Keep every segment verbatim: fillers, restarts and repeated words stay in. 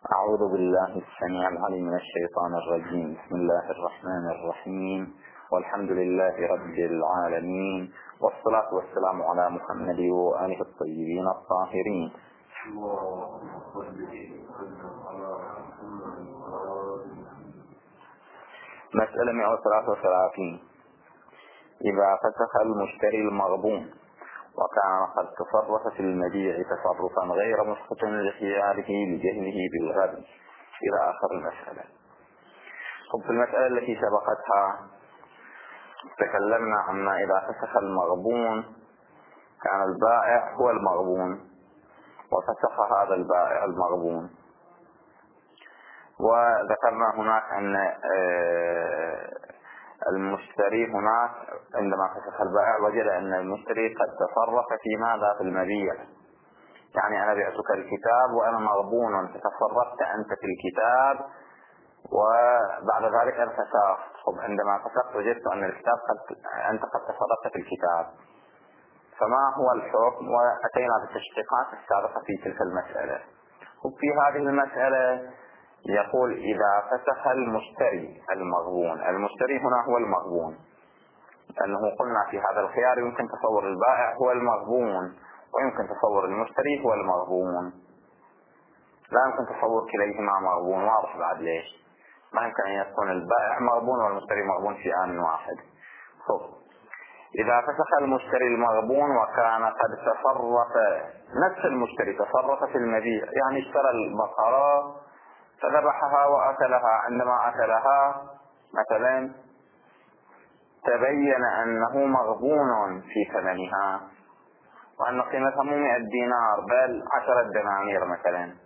أعوذ بالله السميع العليم من الشيطان الرجيم. بسم الله الرحمن الرحيم، والحمد لله رب العالمين، والصلاة والسلام على محمد وآله الطيبين الطاهرين. مسألة مئة وثلاثة وثلاثين. إذا فسخ المشتري المغبون وكان قد تصرف في المبيع تصرفا غير مسقط لخياره لجهله بالغبن إلى آخر المسألة. في المسألة التي سبقتها تكلمنا عما إذا فسخ المغبون كان البائع هو المغبون وفسخ هذا البائع المغبون، وذكرنا هناك أن المشتري هناك عندما فسخ البائع وجد أن المشتري قد تصرف في ماذا في المبيع، يعني أنا بعتك الكتاب وأنا مغبون فتصرفت أنت في الكتاب وبعد ذلك أنا فسخت. عندما فسخت وجدت أن الكتاب قد أنت قد تصرفت في الكتاب، فما هو الحكم؟ وأتينا بالتشقيقات السابقة في تلك المسألة. وفي هذه المسألة يقول إذا فسخ المشتري المغبون، المشتري هنا هو المغبون، لأنه قلنا في هذا الخيار يمكن تصور البائع هو المغبون ويمكن تصور المشتري هو المغبون، لا يمكن تصور كليهما مغبون. واضح بعد ليش؟ ما يمكن أن يكون البائع مغبون والمشتري مغبون في آن واحد. خب. إذا فسخ المشتري المغبون وكان قد تصرف، نفس المشتري تصرف في المبيع، يعني اشترى البقرة فذبحها وأكلها، عندما أكلها مثلا تبين أنه مغبون في ثمنها وأن قيمتها مو مئة دينار بل عشرة دنانير مثلا.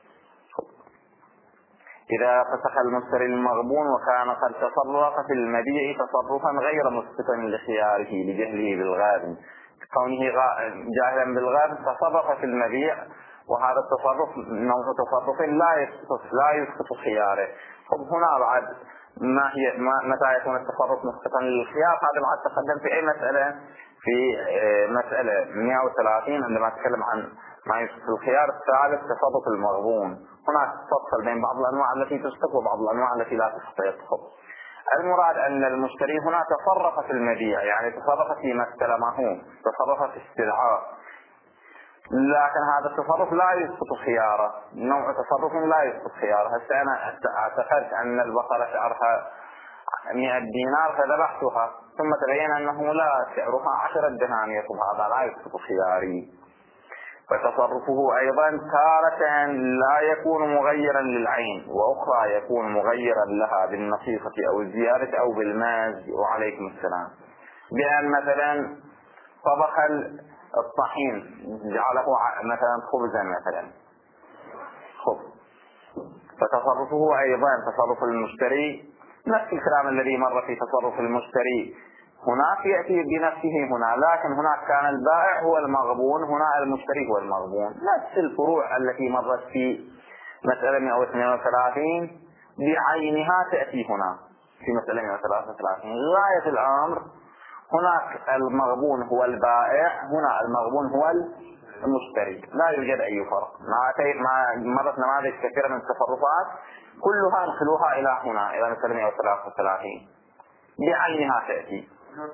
إذا فسخ المشتري المغبون وكان قد تصرف في المبيع تصرفا غير مسقط لخياره لجهله بالغابن، كونه جاهلا بالغابن تصرف في المبيع، وهذا التصرف نوع تصرف لا يسقط لا يسقط خياره. طب هنا بعد ما هي ما متى يكون التصرف مسقطا للخيار؟ هذا بعد تقدم في أي مسألة؟ في مسألة مئة وثلاثين عندما تكلم عن ما يسقط الخيار الثالث تصرف المغبون. هناك تفصل بين بعض الأنواع التي تسقط وبعض الأنواع التي لا تسقط. المراد أن المشتري هنا تصرف في المبيع، يعني تصرف فيما استلمه، تصرف في استدعاء، لكن هذا التصرف لا يسقط خياره، نوع تصرف لا يسقط خياره. هسه أنا اعتقدت أن البقرة سعرها مئة دينار فذبحتها، ثم تبين أنه لا، سعرها عشرة دنانير، هذا لا يسقط خياري. فتصرفه أيضا تارة لا يكون مغيرا للعين، وأخرى يكون مغيرا لها بالنصيحة أو الزيادة أو بالماز. وعليكم السلام. بأن مثلا طبخ الطحين جعله مثلا خبزا مثلا خبز، فتصرفه أيضا تصرف المشتري نفس الكلام الذي مر في تصرف المشتري هناك يأتي بنفسه هنا، لكن هناك كان البائع هو المغبون، هنا المشتري هو المغبون. نفس الفروع التي مرت في مسألة مئة واثنين وثلاثين بعينها تأتي هنا في مسألة مئة وثلاثة وثلاثين. غاية الأمر هناك المغبون هو البائع، هنا المغبون هو المشتري، لا يوجد أي فرق. ما مرت نماذج كثيرة من التصرفات كلها نخلوها إلى هنا إلى مسألة مئة وثلاثة وثلاثين بعينها تأتي.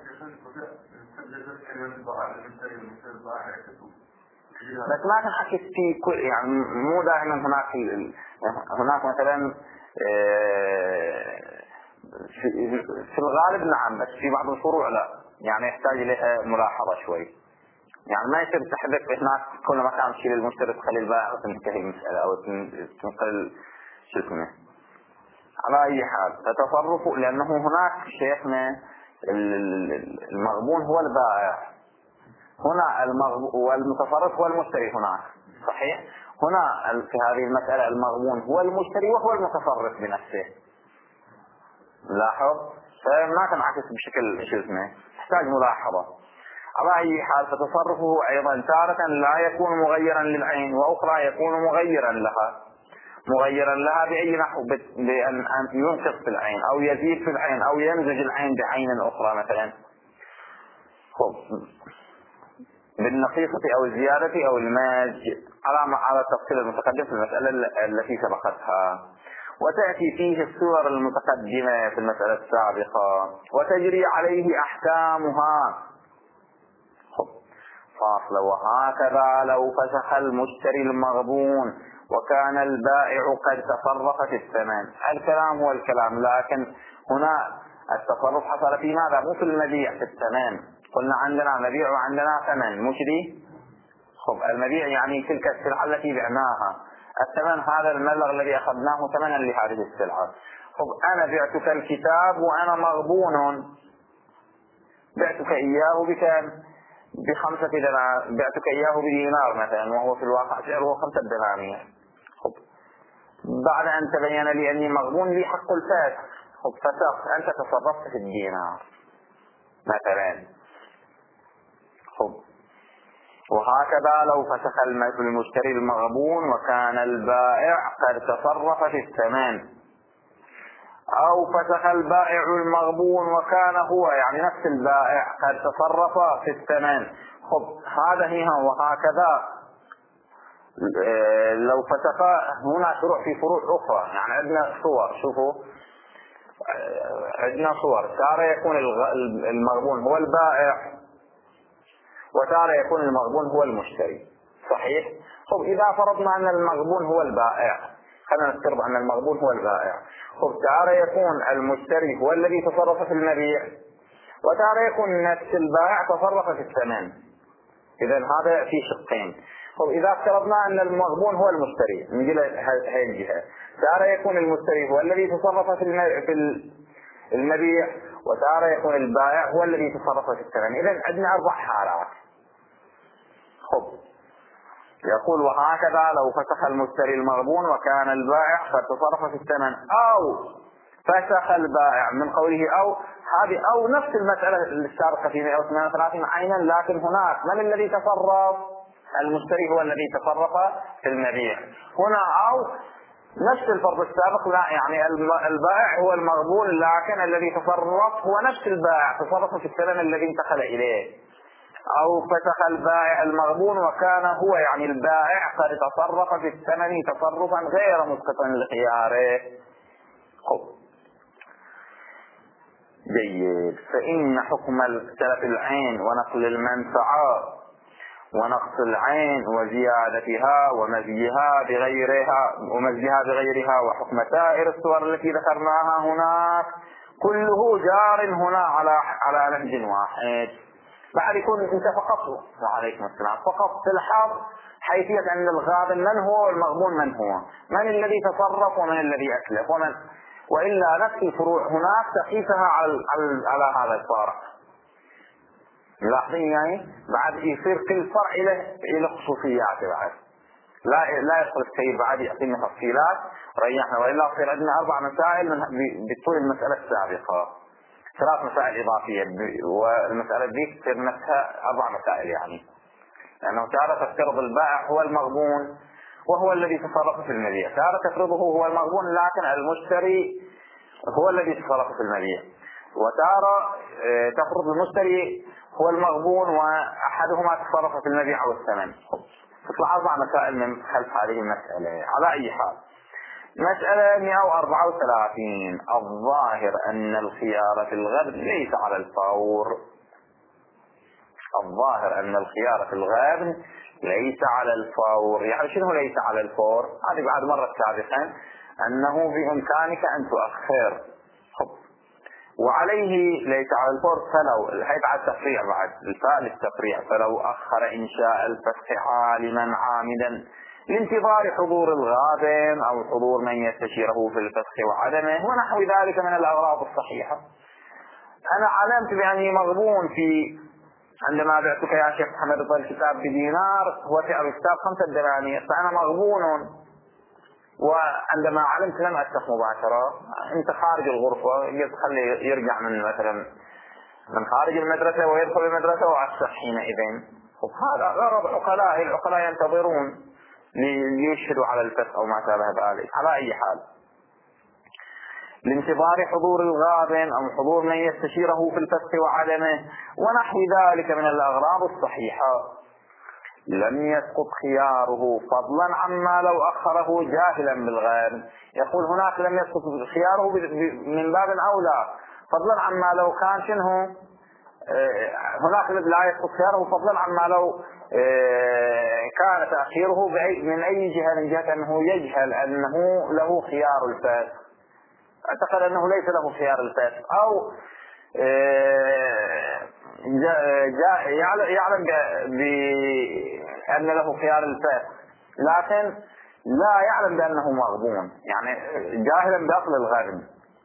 بس ما تنحكي في كل، يعني مو دائما هناك هناك مثلا في الغالب نعم، بس في بعض الفروع لا، يعني يحتاج إليها ملاحظة شوي. يعني ما يصير تحذف هناك كل ما كان تشيل المشتري تخلي البائع وتنتهي المسألة أو تنقل شو اسمه. على أي حال فتصرفه، لأنه هناك شيخنا المغبون هو البائع، هنا المغبون والمتصرف هو المشتري هناك، صحيح؟ هنا في هذه المسألة المغبون هو المشتري وهو المتصرف بنفسه. لاحظ؟ فما تنعكس بشكل شو اسمه، تحتاج ملاحظة. على أي حال فتصرفه أيضا تارة لا يكون مغيرا للعين، وأخرى يكون مغيرا لها. مغيرا لها بأي نحو؟ بأن ينقص في العين أو يزيد في العين أو يمزج العين بعين أخرى مثلا. خب. بالنقيصة أو الزيادة أو الماج على على التفصيل المتقدم في المسألة التي سبقتها. وتأتي فيه الصور المتقدمة في المسألة السابقة وتجري عليه أحكامها. فاصل. وهكذا لو فسخ المشتري المغبون وكان البائع قد تصرف في الثمن. الكلام هو الكلام، لكن هنا التصرف حصل في ماذا؟ مو في المبيع، في الثمن. قلنا عندنا مبيع وعندنا ثمن، مش دي؟ خب المبيع يعني تلك السلعة التي بعناها، الثمن هذا المبلغ الذي أخذناه ثمنا لهذه السلعة. خب أنا بعتك الكتاب وأنا مغبون، بعتك إياه بكم؟ بخمسة دنانير، بعتك إياه بدينار مثلا، وهو في الواقع سعره خمسة دنانير. خب بعد أن تبين لي أني مغبون لي حق الفسخ، خب فسخ، أنت تصرفت في الدينار مثلا. خب وهكذا لو فسخ المشتري المغبون وكان البائع قد تصرف في الثمن، أو فسخ البائع المغبون وكان هو يعني نفس البائع قد تصرف في الثمن. خب هذا هي. وهكذا لو فسخ، هنا شروع في فروع أخرى، يعني عندنا صور. شوفوا عندنا صور، تارة يكون المغبون هو البائع وتارة يكون المغبون هو المشتري، صحيح؟ خب إذا فرضنا أن المغبون هو البائع، خلينا نفترض أن المغبون هو البائع. خب تارة يكون المشتري هو الذي تصرف في المبيع، وتارة يكون نفس البائع تصرف في الثمن. إذا هذا في شقين. خب إذا افترضنا أن المغبون هو المشتري من هذه الجهة، تارة يكون المشتري هو الذي تصرف في المبيع، وتارة يكون البائع هو الذي تصرف في الثمن. إذا عندنا أربع حالات. خب يقول وهكذا لو فسخ المشتري المغبون وكان البائع قد تصرف في الثمن، أو فسخ البائع، من قوله أو هذه أو نفس المسألة السابقة في مئة وثمانية وثلاثين عينا، لكن هناك من الذي تصرف؟ المشتري هو الذي تصرف في المبيع. هنا أو نفس الفرض السابق، لا يعني البائع هو المغبون، لكن الذي تصرف هو نفس البائع، تصرف في الثمن الذي انتقل إليه. أو فسخ البائع المغبون وكان هو يعني البائع قد تصرف في الثمن تصرفا غير مسقطا لخياره. خب جيد. فإن حكم تلف العين ونقل المنفعة ونقص العين وزيادتها ومزيها بغيرها ومزيها بغيرها وحكم سائر الصور التي ذكرناها هناك كله جار هنا على على نهج واحد. بعد يكون انت فقط وعليكم السلام فقط تلحظ حيثية أن الغابن من هو والمغبون من هو، من الذي تصرف ومن الذي أتلف ومن، وإلا نفس الفروع هناك تقيسها على على هذا الفرع. ملاحظين يعني بعد يصير كل فرع له له خصوصيات، بعد لا لا يدخل السيد بعد يعطينا تفصيلات ريحنا، وإلا يصير عندنا أربع مسائل من بطول المسألة السابقة، ثلاث مسائل إضافية، والمسألة دي تصير نفسها أربع مسائل يعني، لأنه تارة تفترض البائع هو المغبون وهو الذي تصرف في المبيع، تارة تفرضه هو المغبون لكن المشتري هو الذي تصرف في المبيع، وتارة تفرض المشتري هو المغبون وأحدهما تصرف في المبيع أو الثمن. تطلع أربع مسائل من خلف هذه المسألة. على أي حال، مسألة مئة وأربعة وثلاثين. الظاهر أن الخيار في الغبن ليس على الفور. الظاهر أن الخيار في الغبن ليس على الفور. يعني شنو ليس على الفور؟ هذه بعد مرة سابقا أنه بإمكانك أن تؤخر، وعليه ليس على الفور فلو هي بعد تفريع، بعد الفاء للتفريع، فلو أخر إنشاء الفسخ عالما عامدا لانتظار حضور الغابن أو حضور من يستشيره في الفسخ وعدمه ونحو ذلك من الأغراض الصحيحة. أنا علمت بأني مغبون في عندما بعتك يا شيخ محمد الكتاب بدينار، هو سعر الكتاب خمسة دنانير، فأنا مغبون، وعندما علمت لم أتخ مباشرة، أنت خارج الغرفة خلي يرجع من مثلا من خارج المدرسة ويدخل المدرسة وأفسح حينئذ. هذا غرض عقلاء، العقلاء ينتظرون ليشهدوا على الفسخ أو ما شابه ذلك. على أي حال، لانتظار حضور الغابن أو حضور من يستشيره في الفسخ وعدمه ونحو ذلك من الأغراض الصحيحة. لم يسقط خياره فضلا عما لو أخره جاهلا بالغير. يقول هناك لم يسقط خياره من باب أولى فضلا عما لو كان شنه هناك لا يسقط خياره فضلا عما لو كان تأخيره من أي جهة من جهة أنه يجهل أنه له خيار الفاسق، اعتقد أنه ليس له خيار الفاسق، أو يعلم بأن له خيار الفاسق لكن لا يعلم بأنه مغبون، يعني جاهلا بأصل الغبن.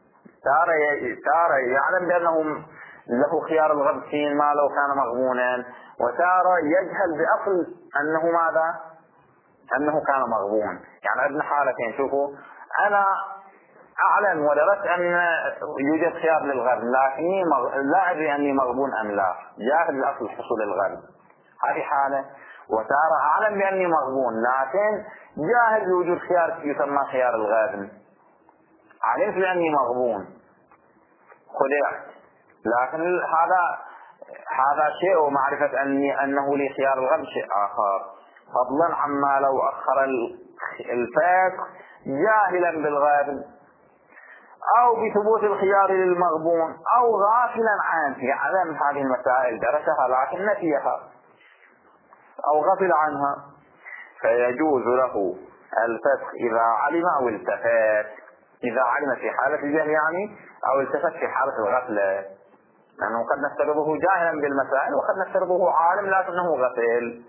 تارة يعلم بأنه له خيار الغبن فيما لو كان مغبونا، وتارة يجهل بأصل أنه ماذا؟ أنه كان مغبون. يعني عندنا حالتين، شوفوا، أنا أعلم ودرست أن يوجد خيار للغبن لكني مغ... لا أدري أني مغبون أم لا، جاهل بأصل حصول الغبن، هذه حالة. وتارة أعلم بأني مغبون لكن جاهل بوجود خيار يسمى خيار الغبن، علمت بأني مغبون خدعت، لكن هذا هذا شيء، ومعرفة أني أنه لي خيار الغبن شيء آخر، فضلا عما لو أخر الفاسق جاهلا بالغبن أو بثبوت الخيار للمغبون أو غافلا عنه، يعلم هذه المسائل درسها لكن نسيها أو غفل عنها، فيجوز له الفسخ إذا علم أو التفت، إذا علم في حالة الجهل يعني، أو التفت في حالة الغفلة، لأنه قد نفترضه جاهلا بالمسائل وقد نفترضه عالم لكنه غفل.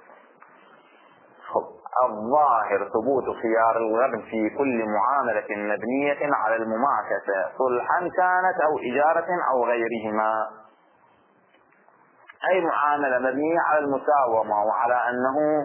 الظاهر ثبوت خيار الغبن في كل معاملة مبنية على المماكسة صلحا كانت أو إجارة أو غيرهما، أي معاملة مبنية على المساومة وعلى أنه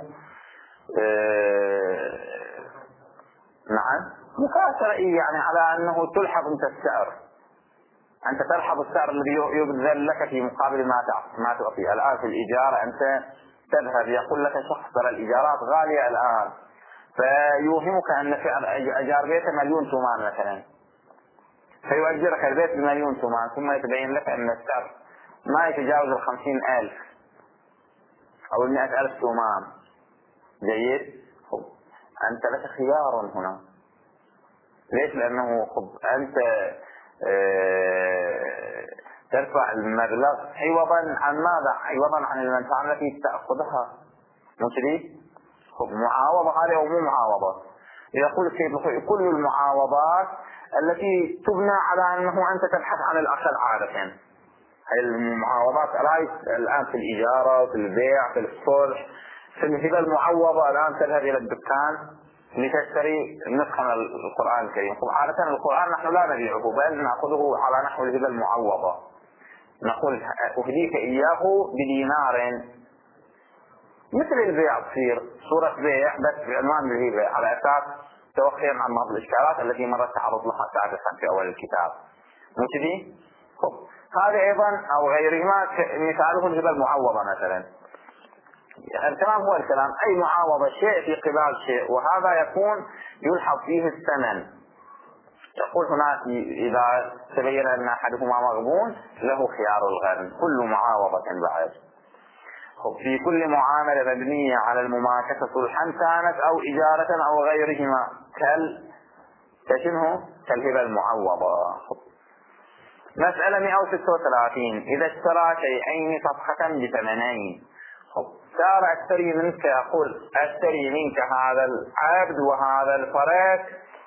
آه نعم مكاسرة، يعني على أنه تلحظ أنت السعر، أنت تلحظ السعر الذي يبذل لك في مقابل ما ما تعطي. الآن في الإجارة أنت تذهب يقول لك شخص ترى الإيجارات غالية الآن، فيوهمك أن سعر أجار بيته مليون تومان مثلا، فيؤجرك البيت بمليون تومان، ثم يتبين لك أن السعر ما يتجاوز الخمسين ألف أو المئة ألف تومان. جيد؟ خب أنت لك خيار هنا، ليش؟ لأنه خب أنت اه ترفع المبلغ عوضا عن ماذا؟ عوضا عن المنفعة التي تأخذها، مش ليه؟ خب معاوضة هذه أو مو معاوضة؟ يقول الشيخ كل المعاوضات التي تبنى على أنه أنت تبحث عن الأقل عادة، هي المعاوضات الآن في الإجارة في البيع في الصلح في الهبة المعوضة. الآن تذهب إلى الدكان لتشتري نسخة من القرآن الكريم، عادة القرآن نحن لا نبيعه بل نأخذه على نحو الهبة المعوضة، نقول أهديك إياه بدينار، مثل البيع تصير صورة بيع بس بعنوان الهبة على أساس توخيا عن بعض الإشكالات التي مرت تعرض لها سابقا في أول الكتاب، مش دي؟ هذا أيضا أو غيرهما مثاله الهبة المعوضة مثلا. الكلام هو الكلام، أي معاوضة شيء في قبال شيء، وهذا يكون يلحظ فيه الثمن. يقول هنا إذا تبين أن أحدهما مغبون له خيار الغرم، كل معاوضة بعد. في كل معاملة مبنية على المماكسة صلحا كانت أو إجارة أو غيرهما كال كشنه كالهبة المعوضة. مسألة مئة وستة وثلاثين، إذا اشترى شيئين صفحة بثمنين، صار أشتري منك، أقول أشتري منك هذا العبد وهذا الفرس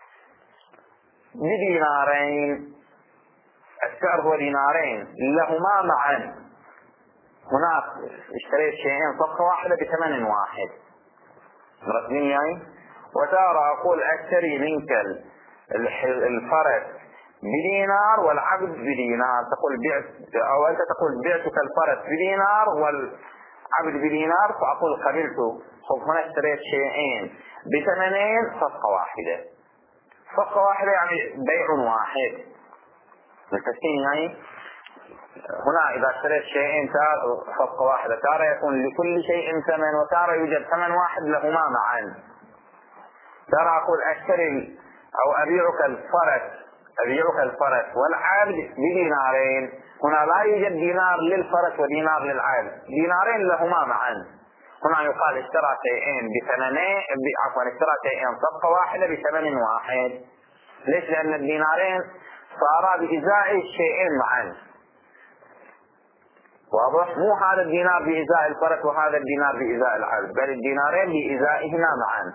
بدينارين، السعر هو دينارين لهما معا، هناك اشتريت شيئين صفحة واحدة بثمن واحد مرتبين يعني. وتارى أقول أشتري منك الفرس بدينار والعبد بدينار، تقول بعت، أو أنت تقول بعتك الفرس بدينار والعبد بدينار، فأقول قبلته. خب هنا اشتريت شيئين بثمنين صفقة واحدة، صفقة واحدة يعني بيع واحد متفقين يعني. هنا إذا اشتريت شيئين صفقة واحدة تارة يكون لكل شيء ثمن، وتارة يوجد ثمن واحد لهما معا. تارة أقول أشتري أو أبيعك الفرس أبيعك الفرس والعبد بدينارين، هنا لا يوجد دينار للفرس ودينار للعبد، دينارين لهما معا، هنا يقال اشترى شيئين بثمنين، عفوا اشترى شيئين صفقة واحدة بثمن واحد. ليش؟ لأن الدينارين صارا بإزاء الشيئين معا. واضح؟ مو هذا الدينار بإزاء الفرس وهذا الدينار بإزاء العبد، بل الدينارين بإزائهما معا.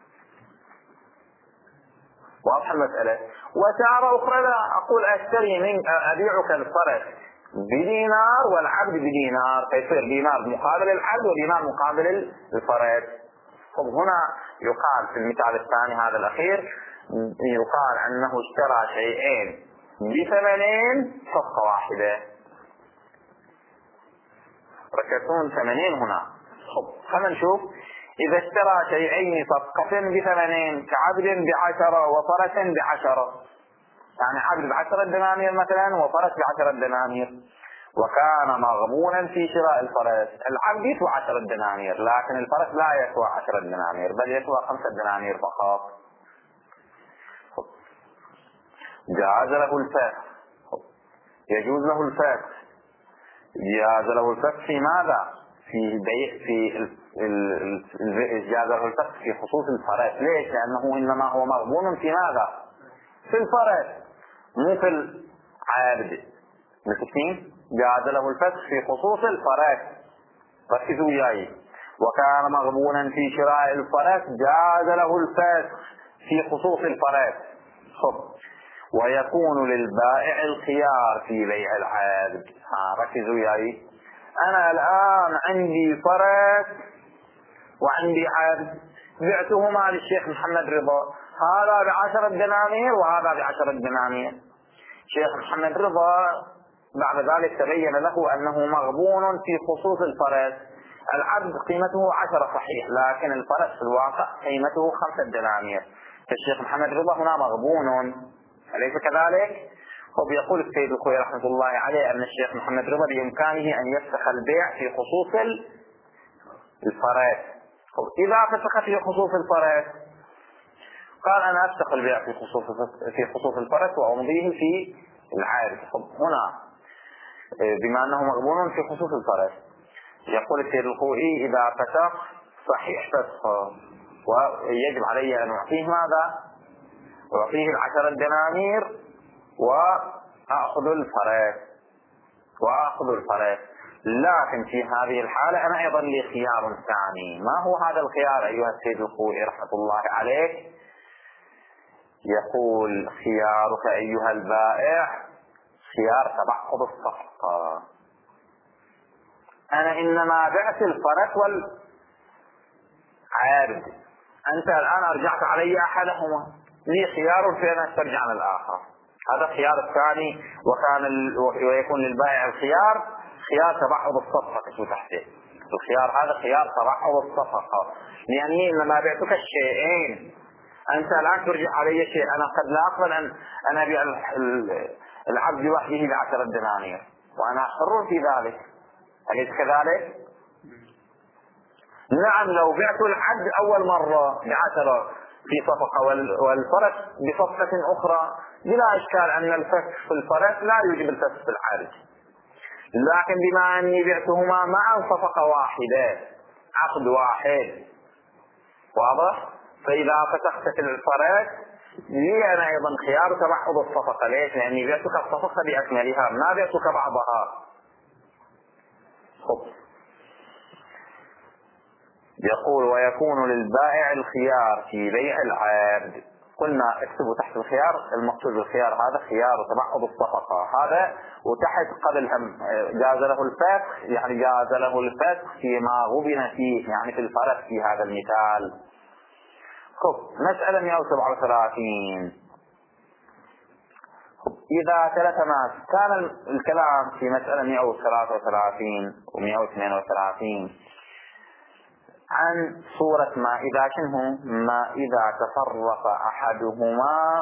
واضح المسألة؟ وتارة أخرى لا أقول أشتري من أبيعك الفرس بدينار والعبد بدينار، فيصير دينار مقابل العبد ودينار مقابل الفرس. طب هنا يقال في المثال الثاني هذا الأخير يقال أنه اشترى شيئين بثمنين صفقة واحدة. ركزون ثمنين هنا. خلينا نشوف إذا اشترى شيئين صفقة بثمنين كعبد بعشرة وفرس بعشرة، يعني عبد بعشرة دنانير مثلا وفرس بعشرة دنانير، وكان مغبونا في شراء الفرس. العبد يسوى عشرة دنانير لكن الفرس لا يسوى عشرة دنانير بل يسوى خمسة دنانير فقط. جاز له الفسخ، يجوز له الفسخ. جاز له الفسخ في ماذا؟ في بيع في جاز له الفسخ في خصوص الفرس. ليش؟ لأنه إنما هو مغبون في ماذا؟ في الفرس مو في العابد. متفقين؟ جاز له الفسخ في خصوص الفرس. ركزوا وياي. وكان مغبونا في شراء الفرس جاز له الفسخ في خصوص الفرس. خب. ويكون للبائع الخيار في بيع العابد. ها ركزوا وياي. أنا الآن عندي فرس وعندي عبد، بعتهما للشيخ محمد رضا، هذا بعشرة دنانير وهذا بعشرة دنانير. شيخ محمد رضا بعد ذلك تبين له أنه مغبون في خصوص الفرس. العبد قيمته عشرة صحيح لكن الفرس في الواقع قيمته خمسة دنانير، فالشيخ محمد رضا هنا مغبون، أليس كذلك؟ وبيقول السيد الخوئي رحمة الله عليه أن الشيخ محمد رضا بإمكانه أن يفسخ البيع في خصوص الفرس. إذا فسخ في خصوص الفرس قال أنا أفسخ البيع في خصوص في خصوص الفرس وأمضيه في العارض. هنا بما أنه مغبون في خصوص الفرس يقول السيد الخوئي إذا فسخ صحيح فسخه، ويجب علي أن أعطيه ماذا؟ أعطيه العشرة دنانير وأخذ الفرس وأخذ الفرس. لكن في هذه الحالة أنا أيضا لي خيار ثاني. ما هو هذا الخيار أيها السيد الخوئي رحمة الله عليك؟ يقول خيارك أيها البائع خيار تبعض الصفقة. أنا إنما بعت الفرس والعابد، أنت الآن أرجعت علي أحدهما، لي خيار في أن أسترجع من الآخر. هذا الخيار الثاني. وكان ال... ويكون للبائع الخيار خيار تبعض الصفقة شو تحته. الخيار هذا خيار تبعض الصفقة، لأني إنما بعتك الشيئين، أنت الآن ترجع علي شيء، أنا قد لا أقبل أن أنا أبيع العبد وحده بعشرة دنانير وأنا حر في ذلك، أليس كذلك؟ نعم لو بعت العبد أول مرة بعشرة في صفقة والفرس بصفقة أخرى بلا إشكال أن الفسخ في الفرس لا يوجب الفسخ في العارض، لكن بما أني بعتهما معا صفقة واحدة عقد واحد، واضح؟ فإذا فتحت في الفرس لي أنا أيضا خيار تبعض الصفقة. ليش؟ لأني بعتك الصفقة بأكملها ما بعتك بعضها. خب. يقول ويكون للبائع الخيار في بيع العبد. قلنا اكتبوا تحت الخيار المقصود بالخيار هذا خيار تبعض الصفقة هذا، وتحت قبل هم جاز له الفسخ، يعني جاز له الفسخ فيما غبن فيه، يعني في الفرس في هذا المثال. خب. مسألة مئة وسبعة وثلاثين. إذا تلف ما كان الكلام في مسألة مئة وثلاثة وثلاثين ومئة واثنين وثلاثين عن صورة ما إذا شنه ما إذا تفرق أحدهما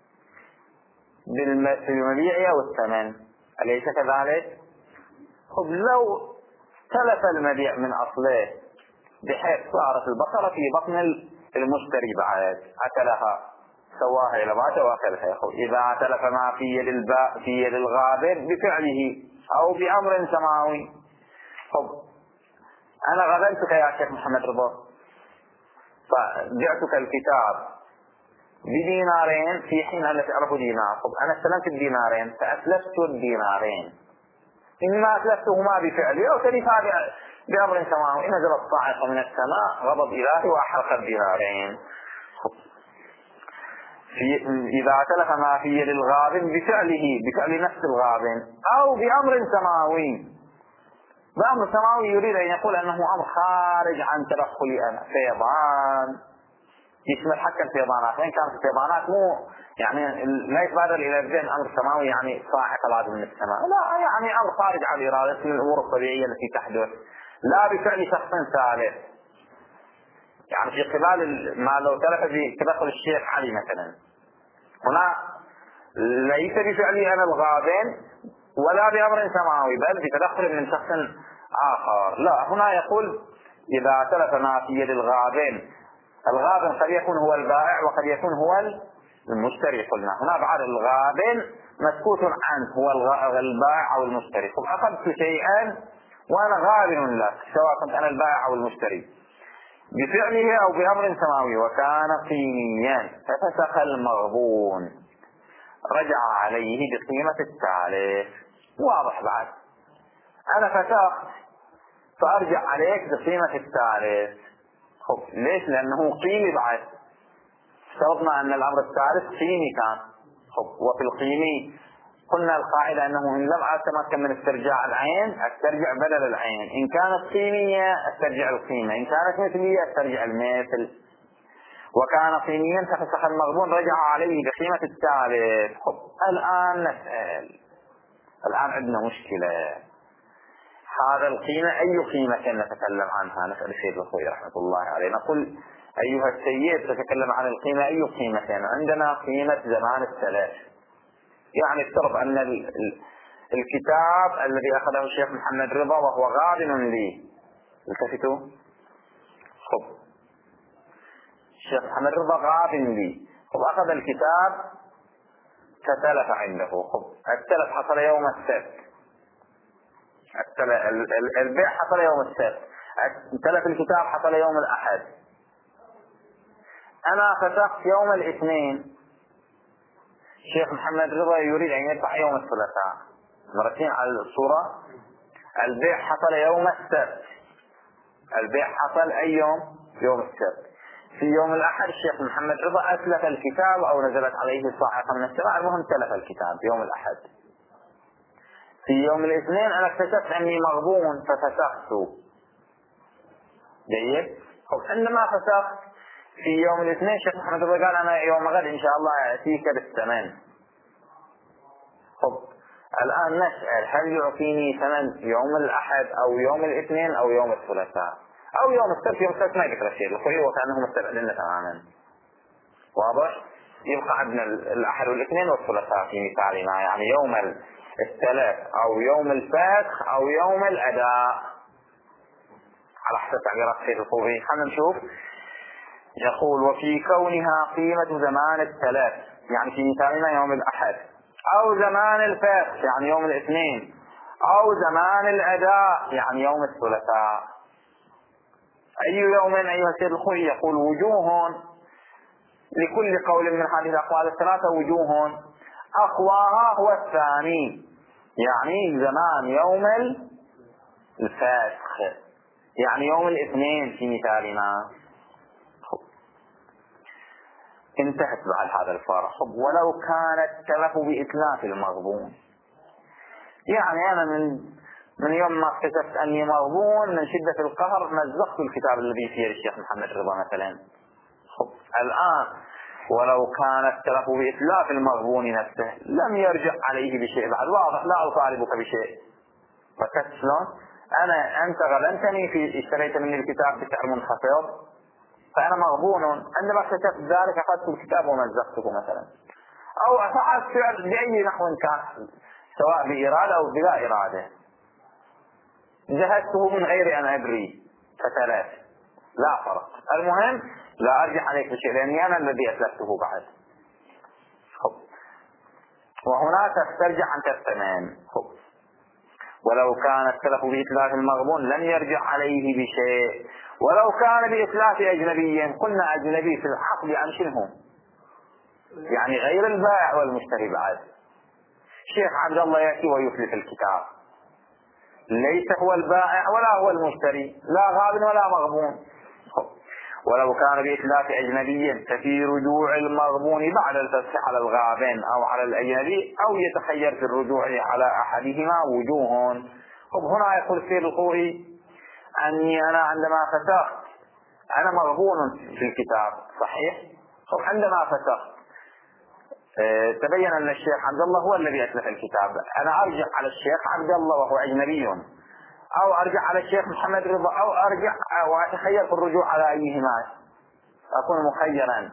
بالمبيع والثمن، أليس كذلك؟ خب لو تلف المبيع من أصله بحيث صارت البقرة في بطن المشتري بعد أكلها سواها إلى بعد وأكلها. إذا تلف ما في يد الباء في يد الغابر بفعله أو بأمر سماوي. خب أنا غبنتك يا شيخ محمد رضا، فبعتك الكتاب بدينارين في حين أن تعرف دينار. طب أنا استلمت الدينارين فأتلفت الدينارين، إما أتلفتهما بفعلي أو تلفا بأمر سماوي، نزلت صاعقة من السماء غضب إلهي وأحرق الدينارين. في إذا تلف ما في يد الغابن بفعله، بفعل نفس الغابن، أو بأمر سماوي، بأمر سماوي يريد أن يقول أنه أمر خارج عن تدخلي أنا، فيضان يشمل حتى الفيضانات، وإن كانت الفيضانات مو يعني لا يتبادر إلى الذهن أمر سماوي يعني صاعقة لازم من السماء، لا، يعني أمر خارج عن إرادة من الأمور الطبيعية التي تحدث، لا بفعل شخص ثالث. يعني في قبال ما لو تلف بتدخل الشيخ علي مثلا، هنا ليس بفعلي أنا الغابن ولا بأمر سماوي، بل بتدخل من شخص آخر. لا، هنا يقول إذا تلف ما في يد الغابن، الغابن قد يكون هو البائع وقد يكون هو المشتري. قلنا هنا بعد الغابن مسكوت عنه هو البائع أو المشتري. أخذت شيئا وأنا غابن لك، سواء كنت أنا البائع أو المشتري، بفعله أو بأمر سماوي، وكان قيميا ففسخ المغبون، رجع عليه بقيمة التالف. واضح بعد؟ أنا فسخت فأرجع عليك بقيمة التالف. خب ليش؟ لأنه قيمي بعد، افترضنا أن الأمر الثالث قيمي كان. خب وفي القيمي قلنا القاعدة أنه إن لم أتمكن من استرجاع العين استرجع بدل العين، إن كانت قيمية استرجع القيمة، إن كانت مثلية استرجع المثل. وكان قيميا ففسخ المغبون، رجع عليه بقيمة الثالث. خب الآن نسأل، الآن عندنا مشكلة، هذا القيمة أي قيمة نتكلم عنها؟ نسأل السيد الخوي رحمة الله عليه، نقول أيها السيد تتكلم عن القيمة أي قيمة؟ عندنا قيمة زمان السلف، يعني افترض أن الكتاب الذي أخذه الشيخ محمد رضا وهو غابن لي، التفتوا، خب الشيخ محمد رضا غابن لي، خب أخذ الكتاب فتلف عنده. خب التلف حصل يوم السبت، البيع حصل يوم السبت، تلف الكتاب حصل يوم الأحد، أنا فتحت يوم الاثنين، الشيخ محمد رضا يريد أن يدفع يوم الثلاثاء، مرتين على الصورة. البيع حصل يوم السبت، البيع حصل أي يوم؟ يوم السبت. في يوم الأحد الشيخ محمد رضا أتلف الكتاب أو نزلت عليه صاعقة من السماء، المهم تلف الكتاب يوم الأحد. في يوم الاثنين أنا اكتشفت أني مغبون ففسخت. جيد؟ عندما فسخت في يوم الاثنين الشيخ محمد رضا قال أنا يوم غد إن شاء الله يأتيك بالثمن. خب الآن نسأل هل يعطيني ثمن يوم الأحد أو يوم الاثنين أو يوم الثلاثاء أو يوم السبت؟ يوم السبت ما يقدر شيء، الخير وكأنهم مستبعدين تماما. واضح؟ يبقى عندنا الأحد والاثنين والثلاثاء في مثالنا، يعني يوم الثلاث أو يوم الفسخ أو يوم الأداء على حسب تعبيرات سيد الخوي. خلينا نشوف. يقول وفي كونها قيمة زمان الثلاث، يعني في مثالنا يوم الأحد، أو زمان الفسخ يعني يوم الاثنين، أو زمان الأداء يعني يوم الثلاثاء. أي يوم أيها السيد الخوي؟ يقول وجوه لكل قول من هذه الأقوال الثلاثة، وجوه أقواها هو الثاني، يعني زمان يوم الفسخ يعني يوم الاثنين في مثالنا. انتهت بعد هذا الفارق. ولو كانت تلف بإتلاف المغبون، يعني أنا من من يوم ما اكتشفت أني مغبون من شدة القهر مزقت الكتاب الذي في يد الشيخ محمد رضا مثلا. الآن ولو كانت تلف بإتلاف المغبون نفسه لم يرجع عليه بشيء بعد. واضح؟ لا أطالبك بشيء. فكت شلون؟ أنا أنت غبنتني في اشتريت مني الكتاب بسعر منخفض، فأنا مغبون، عندما اكتشفت ذلك أخذت الكتاب ومزقته مثلا، أو فعلت فعل بأي نحو كان سواء بإرادة أو بلا إرادة، جهزته من غير أن أدري فتلف، لا فرق. المهم لا أرجع عليك بشيء لأني أنا الذي أتلفته بعد. وهنا تسترجع أن تستمن. ولو كان التلف بإتلاف المغبون لم يرجع عليه بشيء. ولو كان بإتلاف أجنبي، قلنا أجنبي في الحقل عن شنو؟ يعني غير البائع والمشتري بعد. شيخ عبد الله يأتي ويتلف الكتاب، ليس هو البائع ولا هو المشتري، لا غاب ولا مغبون. ولو كان بإتلاف أجنبي ففي رجوع المغبون بعد الفتح على الغابن أو على الأجنبي، أو يتخير في الرجوع على أحدهما وجوه. طب هنا يقول السيد الخوئي أني أنا عندما فتحت أنا مغبون في الكتاب، صحيح؟ طب عندما فتحت اه تبين أن الشيخ عبد الله هو الذي أتلف الكتاب، أنا أرجع على الشيخ عبد الله وهو أجنبي، أو أرجع على الشيخ محمد رضا، أو أرجع وأتخير في الرجوع على أيهما، أكون مخيرا.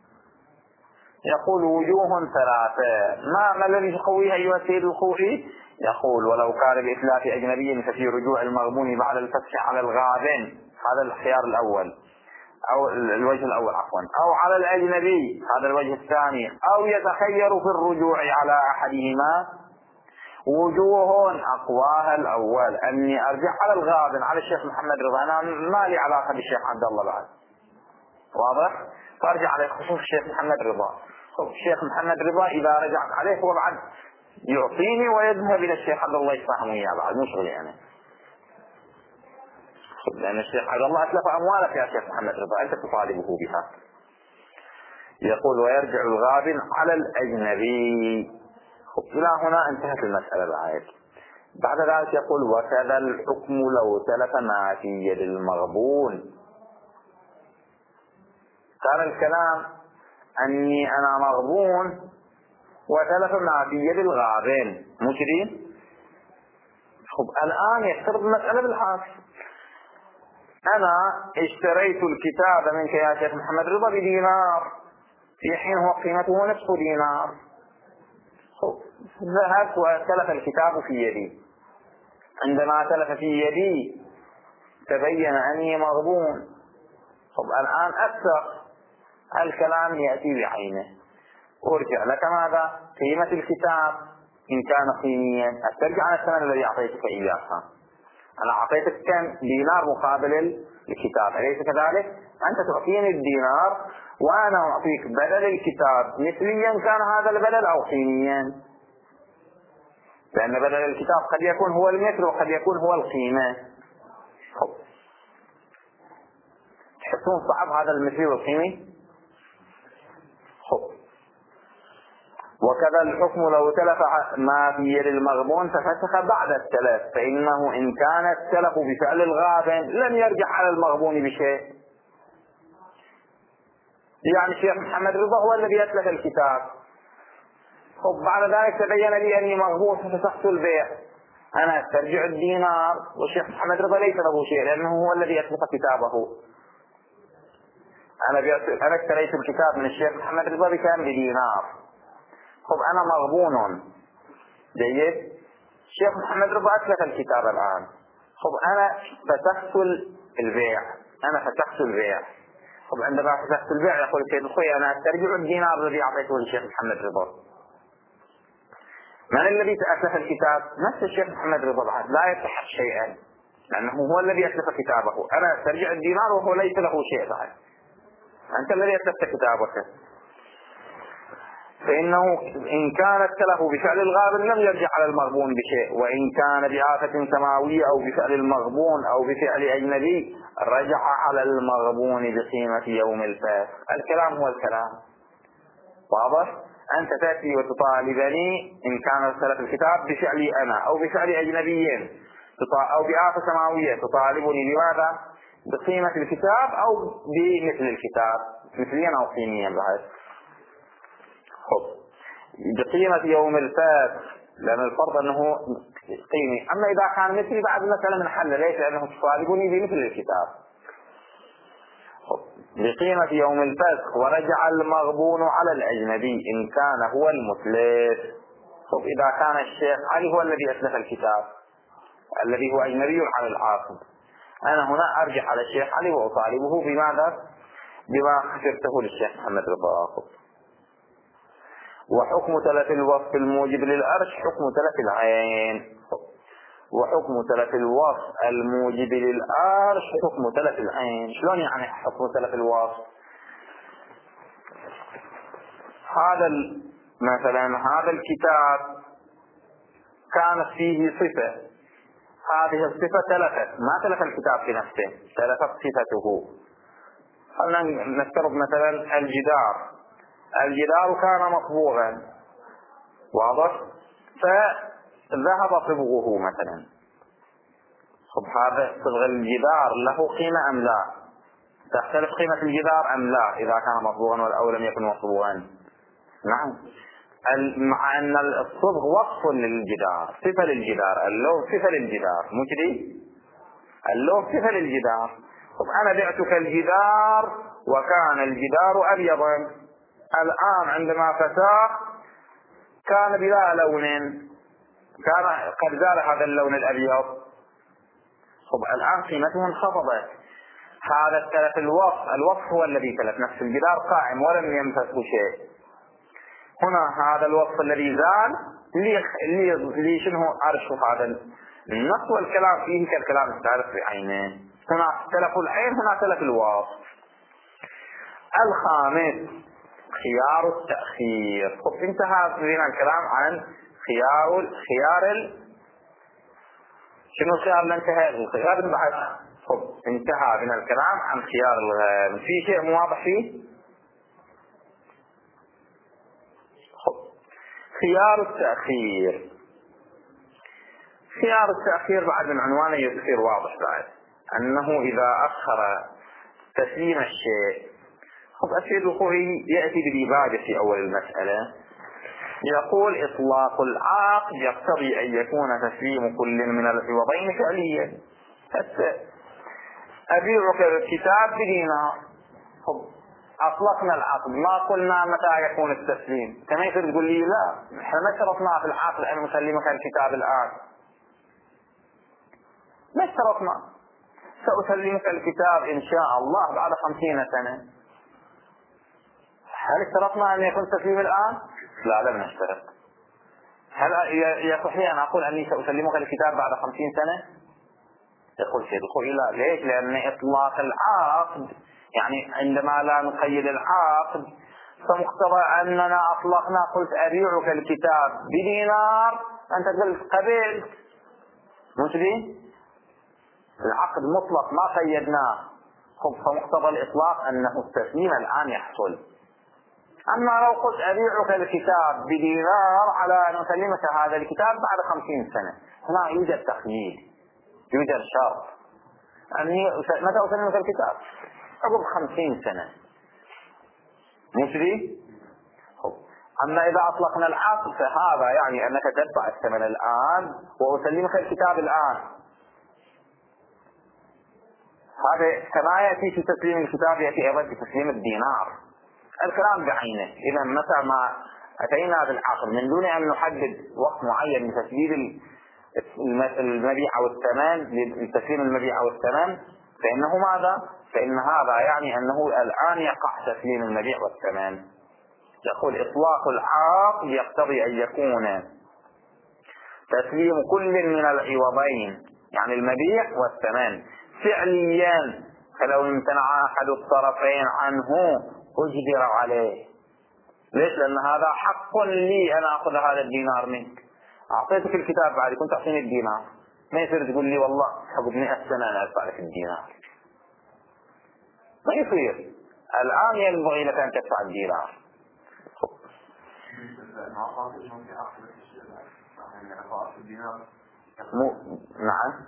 يقول وجوه ثلاثة. ما ما الذي يقويها أيها السيد الخوئي؟ يقول ولو كان بإتلاف أجنبي ففي رجوع المغبون بعد الفتح على الغابن، هذا الخيار الأول أو الوجه الأول عفوا، أو على الأجنبي، هذا الوجه الثاني، أو يتخير في الرجوع على أحدهما وجوه. أقواها الأول، أني أرجع على الغابن على الشيخ محمد رضا، أنا ما لي علاقة بالشيخ عبد الله بعد، واضح؟ فأرجع على خصوص الشيخ محمد رضا. الشيخ محمد رضا إذا رجعت عليه هو بعد يعطيني ويذهب إلى الشيخ عبد الله يتفاهم وياه بعد، مو شغلي أنا، لأن الشيخ عبد الله أتلف أموالك يا شيخ محمد رضا، أنت تطالبه بها. يقول ويرجع الغابن على الأجنبي. إلى هنا انتهت المسألة بعد. بعد ذلك يقول وكذا الحكم لو تلف ما في يد المغبون. كان الكلام أني أنا مغبون وتلف ما في يد الغابن، مو كذي؟ خب الآن يفترض المسألة بالحاصل، أنا اشتريت الكتاب منك يا شيخ محمد رضا بدينار في حين هو قيمته نصف دينار. ذهبت وتلف الكتاب في يدي، عندما تلف في يدي تبين أني مغبون. طب الآن أكثر الكلام يأتي بعينه، أرجع لك ماذا؟ قيمة الكتاب إن كان قيميا، أسترجع عن الثمن الذي أعطيتك إياها. أنا أعطيتك كم دينار مقابل الكتاب، أليس كذلك؟ أنت تعطيني الدينار وأنا أعطيك بدل الكتاب مثليا كان هذا البدل أو قيميا، لأن بدل الكتاب قد يكون هو المثل وقد يكون هو القيمة. تحسون صعب هذا المثل والقيمة؟ وكذا الحكم لو تلف ما في يد المغبون ففسخ بعد التلف، فإنه إن كان التلف بفعل الغابن لم يرجع على المغبون بشيء. يعني الشيخ محمد رضا هو الذي يتلف الكتاب، وبعد ذلك تبين لي أني مغبون ففسخت البيع، أنا استرجع الدينار والشيخ محمد رضا ليس له شيء لأنه هو الذي يتلف كتابه. أنا أنا اشتريت الكتاب من الشيخ محمد رضا بكام؟ بدينار. خب أنا مغبون، جيد؟ الشيخ محمد رضا أتلف الكتاب الآن، خب أنا فتحت البيع، أنا فتحت البيع. خب عندما فتحت البيع يقول سيد الخوي أنا أسترجع الدينار الذي أعطيته للشيخ محمد رضا. من الذي أتلف الكتاب؟ نفس الشيخ محمد رضا بعد، لا يستحق شيئا لأنه هو الذي أتلف كتابه، أنا أسترجع الدينار وهو ليس له شيء بعد، أنت الذي أتلفت كتابك. فإنه إن كانت تلف بفعل الغابن لم يرجع على المغبون بشيء، وإن كان بآفة سماوية أو بفعل المغبون أو بفعل أجنبي رجع على المغبون بقيمة يوم الفاسق. الكلام هو الكلام، واضح؟ أنت تأتي وتطالبني إن كان تلف الكتاب بفعلي أنا أو بفعل أجنبيين أو بآفة سماوية، تطالبني بماذا؟ بقيمة الكتاب أو بمثل الكتاب، مثليا أو قيميا بعد. خب بقيمة يوم الفاسق لأن الفرض أنه قيمي، أما إذا كان مثلي بعد مثلا من حل ليس لأنه تطالبني بمثل الكتاب. خب بقيمة يوم الفاسق ورجع المغبون على الأجنبي إن كان هو المتلف. خب إذا كان الشيخ علي هو الذي أتلف الكتاب الذي هو أجنبي على العاقب، أنا هنا أرجع على الشيخ علي وأطالبه بماذا؟ بما خسرته للشيخ محمد رضا. وحكم تلف الوصف الموجب للأرش حكم تلف العين. وحكم تلف الوصف الموجب للآرش حكم تلف العين. شلون يعني حكم تلف الوصف؟ هذا مثلا هذا الكتاب كانت فيه صفة، هذه الصفة تلفت، ما تلف الكتاب في نفسه، تلفت صفته. خلنا نفترض مثلا الجدار، الجدار كان مصبوغا، واضح، فذهب صبغه مثلا. خب هذا صبغ الجدار له قيمة أم لا؟ تختلف قيمة الجدار أم لا إذا كان مصبوغا أو لم يكن مصبوغا؟ نعم، مع أن الصبغ وصف للجدار، صفة للجدار، اللون صفة للجدار، مو كذي؟ اللون صفة للجدار. طب أنا بعتك الجدار وكان الجدار أبيضا، الآن عندما فتاه كان بلا لون، كان قد زال هذا اللون الأبيض. طب الآن قيمته انخفضت. هذا التلف الوصف، الوصف هو الذي تلف، نفس الجدار قائم ولم يمسسه شيء. هنا هذا الوصف الذي زال لي لي شنو أرشف هذا النص، والكلام فيه كالكلام الثالث بعينه. هنا تلف العين، هنا تلف الوصف. الخامس خيار التأخير. خب انتهى بنا الكلام عن خيار خيار ال... شنو الخيار اللي انتهى؟ الخيار البحث. خب انتهى بنا الكلام عن خيار الغام. في شيء مو واضح فيه؟ خيار التأخير. خيار التأخير بعد من عنوانه يصير واضح بعد أنه إذا أخر تسليم الشيء. خب الشيء الوقوعي يأتي بالإبادة في أول المسألة، يقول إطلاق العقد يقتضي أن يكون تسليم كل من العوضين فعليا. حتى أبيعك الكتاب بدينار، خب أطلقنا العقد، ما قلنا متى يكون التسليم. كما يصير تقول لي لا، احنا ما اشترطنا في العقد أن نسلمك الكتاب الآن، ما اشترطنا، سأسلمك الكتاب إن شاء الله بعد خمسين سنة. هل اشترطنا أن يكون التسليم الآن؟ لا، لم نشترط. هل يصح لي أن أقول أني سأسلمك الكتاب بعد خمسين سنة؟ يقول شيء الخوي لا. ليش؟ لأن إطلاق العقد يعني عندما لا نقيد العقد فمقتضى أننا أطلقنا، قلت أبيعك الكتاب بدينار، أنت قلت قبلت، مش دي؟ العقد مطلق ما قيدناه. خب فمقتضى الإطلاق أنه التسليم الآن يحصل. أما لو قلت أبيعك الكتاب بدينار على أن أسلمك هذا الكتاب بعد خمسين سنة، هنا يوجد تقييد، يوجد شرط أني متى أسلمك الكتاب؟ عقب خمسين سنة، مش دي؟ أما إذا أطلقنا العقد فهذا يعني أنك تدفع الثمن الآن وأسلمك الكتاب الآن. هذا كما يأتي في تسليم الكتاب يأتي أيضا في تسليم الدينار، الكلام بعينه. إذا متى ما أتينا بالعقد من دون أن نحدد وقت معين لتسليم المبيع أو الثمن، لتسليم المبيع أو الثمن، فإنه ماذا؟ فإن هذا يعني أنه الآن يقع تسليم المبيع والثمن. يقول إطلاق العقد يقتضي أن يكون تسليم كل من العوضين يعني المبيع والثمن فعليا، فلو امتنع أحد الطرفين عنه أجبر عليه. ليش؟ لأن هذا حق لي أنا أخذ هذا الدينار منك، أعطيتك الكتاب بعد كنت أعطيني الدينار، ما يصير تقول لي والله حقب مئة سنة أنا أدفع لك الدينار، ما يصير. الآن ينبغي لك أن تدفع الدينار. مو نعم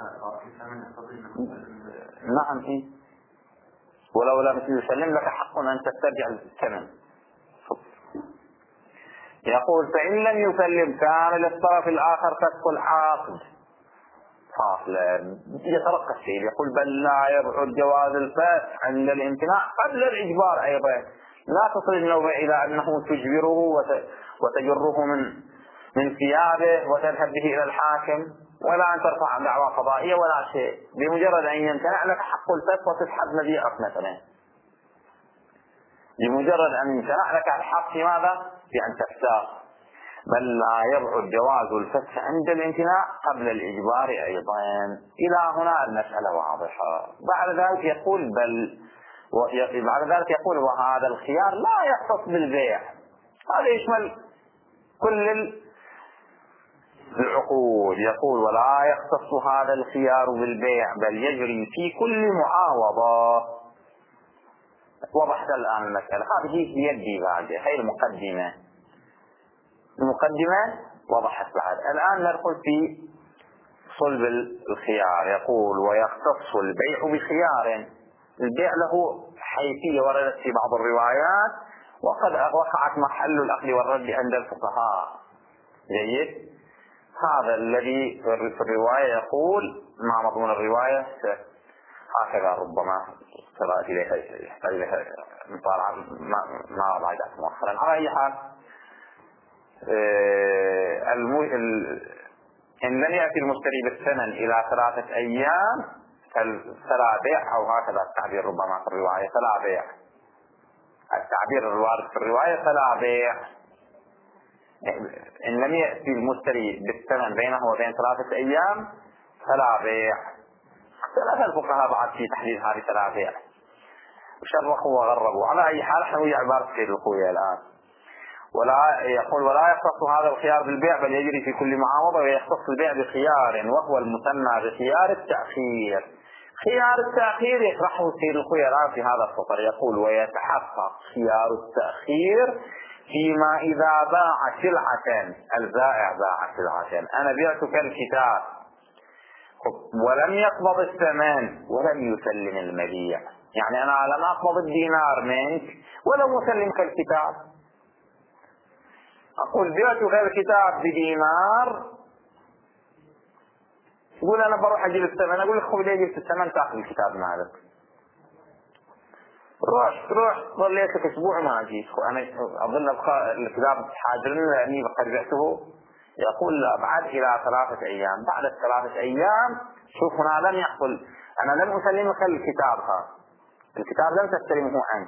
نعم إيه؟ ولو لم يسلم لك حق أن تسترجع الثمن. يقول فإن لم يسلم كان للطرف الآخر فسخ العقد فاصلا. يترقى الشيء يقول بل لا يبعد جواز الفسخ عند الامتناع قبل الإجبار أيضا. لا تصل النوبة إلى أنه تجبره وتجره من من ثيابه وتذهب به إلى الحاكم، ولا أن ترفع دعوى قضائية ولا شيء. بمجرد أن يمتنع لك حق الفسخ وتسحب مبيعك مثلا، بمجرد أن يمتنع لك الحق في ماذا؟ في أن تفسخ. بل لا يبعد جواز الفتح عند الامتناع قبل الإجبار أيضا. إلى هنا المسألة واضحة. بعد ذلك يقول بل بعد ذلك يقول وهذا الخيار لا يختص بالبيع، هذا يشمل كل العقود. يقول ولا يختص هذا الخيار بالبيع بل يجري في كل معاوضة. وضحت الآن المسألة، هذه هي الديباجة، هي المقدمة. المقدمة وضحت بعد. الآن ندخل في صلب الخيار. يقول ويختص البيع بخيار. البيع له حيثية وردت في بعض الروايات وقد وقعت محل الأخذ والرد عند الفقهاء. جيد. هذا الذي في الرواية يقول ما مضمون الرواية هكذا، ربما قراءة إليها يحتاج إليها مطالعة ما راجعت مؤخرا. على أي حال إن لم يأتي المشتري بالثمن إلى ثلاثة أيام فلا بيع، أو هكذا التعبير ربما في الرواية فلا بيع. التعبير الوارد في الرواية فلا بيع. إن لم يأتي المشتري بالثمن بينه وبين ثلاثة أيام فلا بيع. ثلاثة الفقهاء بعد في تحديد هذه فلا بيع وشرحوا وغربوا. على أي حال نحن ويا عبارة سيد الخوية الآن. ولا يقول ولا يختص هذا الخيار بالبيع بل يجري في كل معاوضة، ويختص البيع بخيار وهو المسمى بخيار التأخير. خيار التأخير يشرحه سيد الخوية الآن في هذا السطر. يقول ويتحقق خيار التأخير فيما إذا باع سلعة، البائع باع سلعة، أنا بعتك الكتاب ولم يقبض الثمن ولم يسلم المبيع، يعني أنا لم أقبض الدينار منك ولم أسلمك الكتاب. أقول بعتك الكتاب بدينار، يقول أنا بروح أجيب الثمن، أقول لك خذ لي جبت الثمن تأخذ الكتاب مالك. روح روح ظليتك أسبوع ما أجيك، أنا أظن الكتاب حاضرني لأني قد بعته. يقول لا، بعد إلى ثلاثة أيام. بعد الثلاثة أيام شوف هنا لم يحصل، أنا لم أسلمك الكتاب، ها الكتاب لم تستلمه أنت.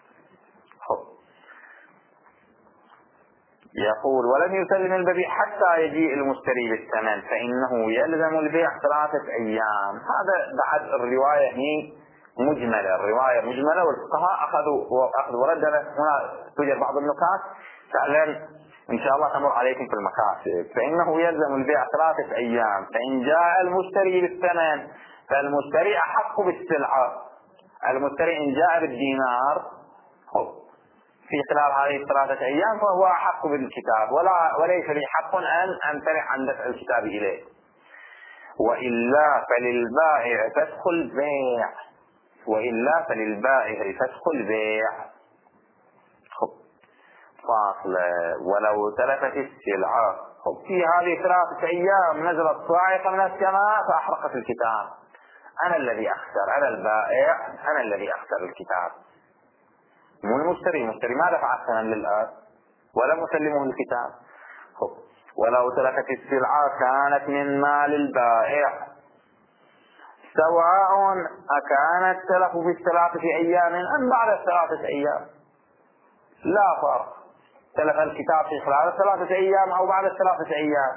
يقول ولم يسلم البيع حتى يجيء المشتري بالثمن فإنه يلزم البيع ثلاثة أيام. هذا بعد الرواية هي مجملة، الرواية مجملة والفقهاء أخذوا وأخذوا ورد. هنا توجد بعض النكات فعلا إن شاء الله تمر عليكم في المكاتب. فإنه يلزم البيع ثلاثة أيام، فإن جاء المشتري بالثمن فالمشتري أحق بالسلعة. المشتري إن جاء بالدينار في خلال هذه الثلاثة أيام فهو أحق بالكتاب، ولا وليس لي حق أن أمتنع عن دفع الكتاب إليه. وإلا فللبائع فسخ البيع، وإلا فللبائع فسخ البيع. فاصلة ولو تلفت السلعة في هذه ثلاثة أيام نزلت صاعقة من السماء فأحرقت الكتاب، أنا الذي أخسر، أنا البائع أنا الذي أخسر الكتاب، مو المشتري. المشتري ما دفع الثمن للآن ولم أسلمه الكتاب. ولو تلفت السلعة كانت من مال البائع سواء أكانت تلف في الثلاثة أيام أم بعد الثلاثة أيام، لا فرق. تلف الكتاب في خلال الثلاثة أيام أو بعد الثلاثة أيام.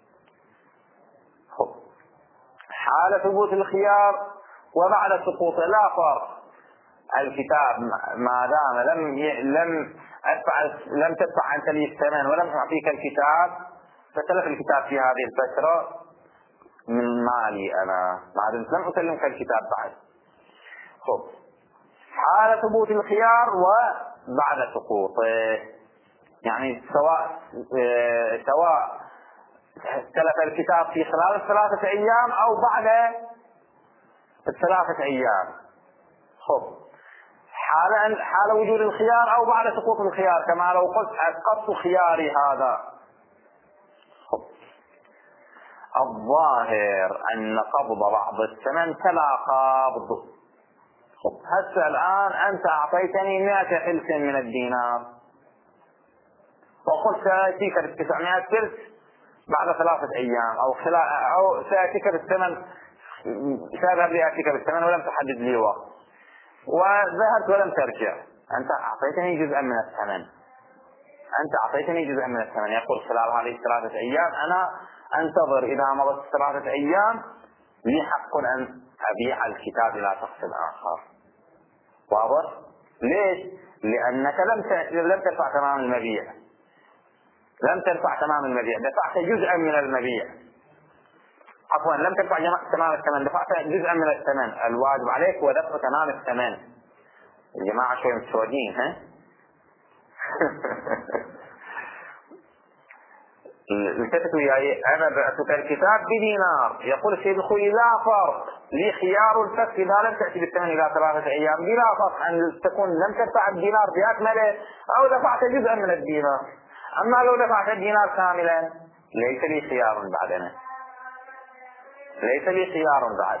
حال ثبوت الخيار وبعد سقوطه لا فرق. الكتاب ما دام لم ي... لم أدفع لم تدفع أنت لي الثمن ولم أعطيك الكتاب فتلف الكتاب في هذه الفترة من مالي أنا، بعد لم أسلمك الكتاب بعد. خب حال ثبوت الخيار وبعد سقوطه، يعني سواء اه سواء تلف الكتاب في خلال الثلاثة أيام أو بعد الثلاثة أيام. خب حال حال وجود الخيار أو بعد سقوط الخيار، كما لو قلت أسقطت خياري هذا. خب الظاهر أن قبض بعض الثمن كلا قبض. خب هسه الآن أنت أعطيتني مئة فلس من الدينار وقلت سأتيك بالتسعمائة فلس بعد ثلاثة أيام أو خلال أو سأتيك بالثمن، سأذهب لأتيك بالثمن ولم تحدد لي وقت وذهبت ولم ترجع. أنت أعطيتني جزءا من الثمن، أنت أعطيتني جزءا من الثمن، يقول خلال هذه الثلاثة أيام أنا أنتظر إذا مضت ثلاثة أيام لي حق أن أبيع الكتاب إلى شخص آخر. واضح؟ ليش؟ لأنك لم لم تدفع تمام المبيع، لم تدفع تمام المبيع، دفعت جزءا من المبيع، عفوا لم تدفع تمام الثمن، دفعت جزءا من الثمن. الواجب عليك هو دفع تمام الثمن. الجماعة شوي متسودين ها؟ التفتوا وياي، أنا بعتك الكتاب بدينار، يقول السيد الخوي لا فرق، لي خيار الفك إذا لم تأتي بالثمن إلى ثلاثة أيام، بلا فرق أن تكون لم تدفع الدينار بأكمله أو دفعت جزءا من الدينار. أما لو دفعت الدينار كاملا ليس لي خيار بعدنا، ليس لي خيار بعد.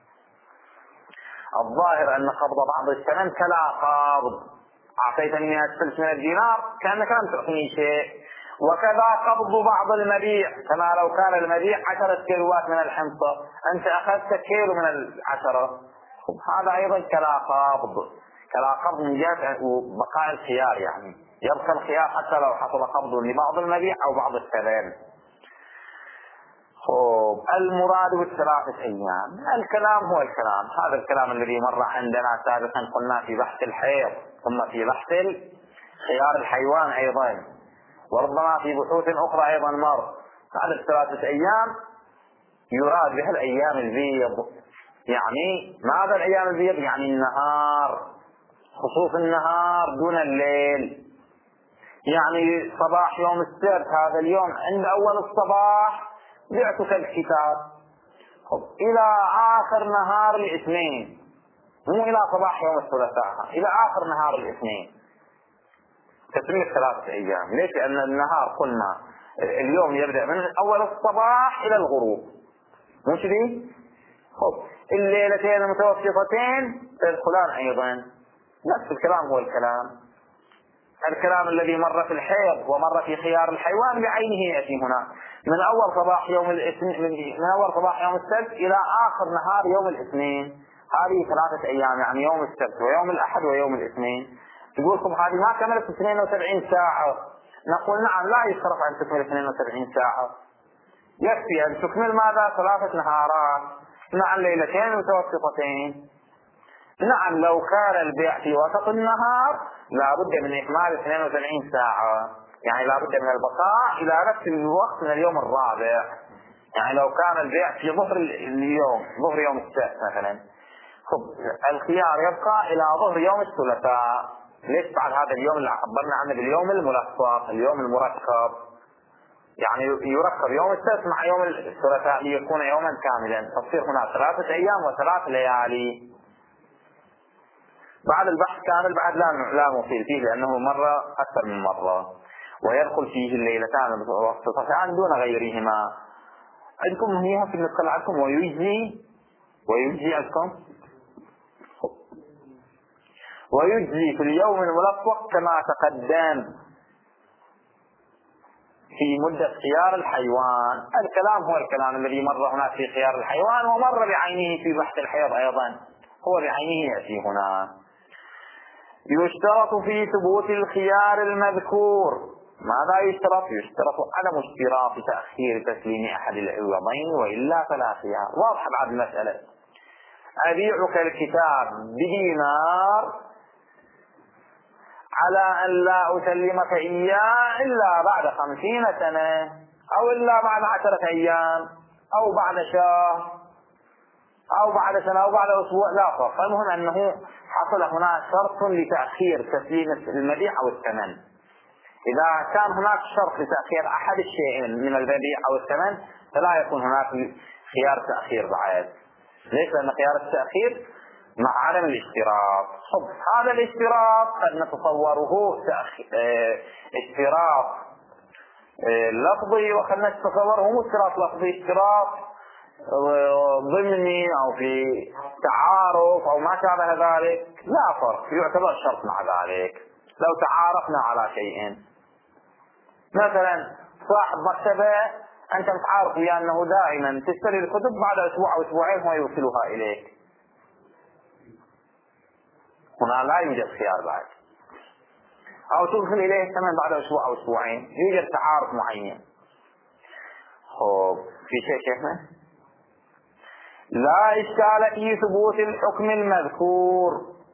الظاهر أن قبض بعض الثمن كلا قبض، أعطيتني مئة فلس من الدينار كأنك لم تعطني شيء. وكذا قبض بعض المبيع، كما لو كان المبيع عشرة كيلوات من الحنطة، أنت أخذت كيلو من العشرة، هذا أيضا كلا قبض، كلا قبض من جهة بقاء الخيار، يعني يبقى الخيار حتى لو حصل قبض لبعض المبيع أو بعض الثمن. خب المراد بالثلاثة أيام، الكلام هو الكلام، هذا الكلام الذي مر عندنا سابقا، قلنا في بحث الحيض ثم في بحث خيار الحيوان أيضا، وربما في بحوث أخرى أيضا مر. هذا الثلاثة أيام يراد بها الأيام البيض. يعني ماذا الأيام البيض؟ يعني النهار، خصوص النهار دون الليل. يعني صباح يوم السبت هذا اليوم عند أول الصباح بعتك الكتاب، إلى آخر نهار الاثنين، مو إلى صباح يوم الثلاثاء، إلى آخر نهار الاثنين، تسمية ثلاثة أيام. ليش؟ لأن النهار قلنا اليوم يبدأ من أول الصباح إلى الغروب، مو شدي؟ خب الليلتين المتوسطتين تدخلان أيضا، نفس الكلام هو الكلام. الكلام الذي مر في الحيض ومر في خيار الحيوان بعينه يأتي هنا، من أول صباح يوم الاثنين، من أول صباح يوم السبت إلى آخر نهار يوم الاثنين، هذه ثلاثة أيام، يعني يوم السبت ويوم الأحد ويوم الاثنين. تقولكم هذه ما كملت اثنين وسبعين ساعة، نقول نعم لا يشترط أن تكمل اثنين وسبعين ساعة، يكفي أن تكمل ماذا؟ ثلاثة نهارات مع الليلتين المتوسطتين. نعم لو كان البيع في وسط النهار لا بد من إكمال اثنين وسبعين ساعة، يعني لا بد من البقاء إلى نفس الوقت من اليوم الرابع. يعني لو كان البيع في ظهر اليوم، ظهر يوم السبت مثلا، الخيار يبقى إلى ظهر يوم الثلاثاء. ليش بعد هذا اليوم اللي عبرنا عنه باليوم الملصق، اليوم المركب، يعني يركب يوم السبت مع يوم الثلاثاء ليكون يوما كاملا، تصير هنا ثلاثة أيام وثلاث ليالي. بعد البحث كامل بعد لا لا نطيل فيه لأنه مرة أكثر من مرة، ويدخل فيه الليلتان المتوسطتان دون غيرهما. عندكم هي في النسخة عندكم ويجزي ويجزي عندكم ويجزي في اليوم الملصق كما تقدم في مدة خيار الحيوان. الكلام هو الكلام الذي مر هنا في خيار الحيوان ومر بعينه في بحث الحيض أيضا، هو بعينه يأتي هنا. يشترط في ثبوت الخيار المذكور ماذا يشترط؟ يشترط عدم اشتراط تأخير تسليم أحد العوضين وإلا فلا خيار. واضح بعد المسألة، أبيعك الكتاب بدينار على أن لا أسلمك إياه إلا بعد خمسين سنة أو إلا بعد عشرة أيام أو بعد شهر أو بعد سنة أو بعد أسبوع، لا فرق. المهم أنه حصل هناك شرط لتأخير تسليم المبيع أو الثمن. إذا كان هناك شرط لتأخير أحد الشيئين من المبيع أو الثمن فلا يكون هناك خيار تأخير بعد. ليس لأن خيار التأخير مع عدم الاشتراط. هذا الاشتراط قد نتصوره اشتراط لفظي وقد نتصوره مو اشتراط لفظي، اشتراط ضمني أو في تعارف أو ما شابه ذلك، لا فرق، يعتبر شرط مع ذلك. لو تعارفنا على شيء، مثلا صاحب مكتبة أنت متعارف وياه أنه دائما تشتري الكتب بعد أسبوع أو أسبوعين هو يوصلها إليك، هنا لا يوجد خيار بعد. أو تدخل إليه الثمن بعد أسبوع أو أسبوعين، يوجد تعارف معين. خب في شيء شيخنا؟ لا إشكال في ثبوت الحكم المذكور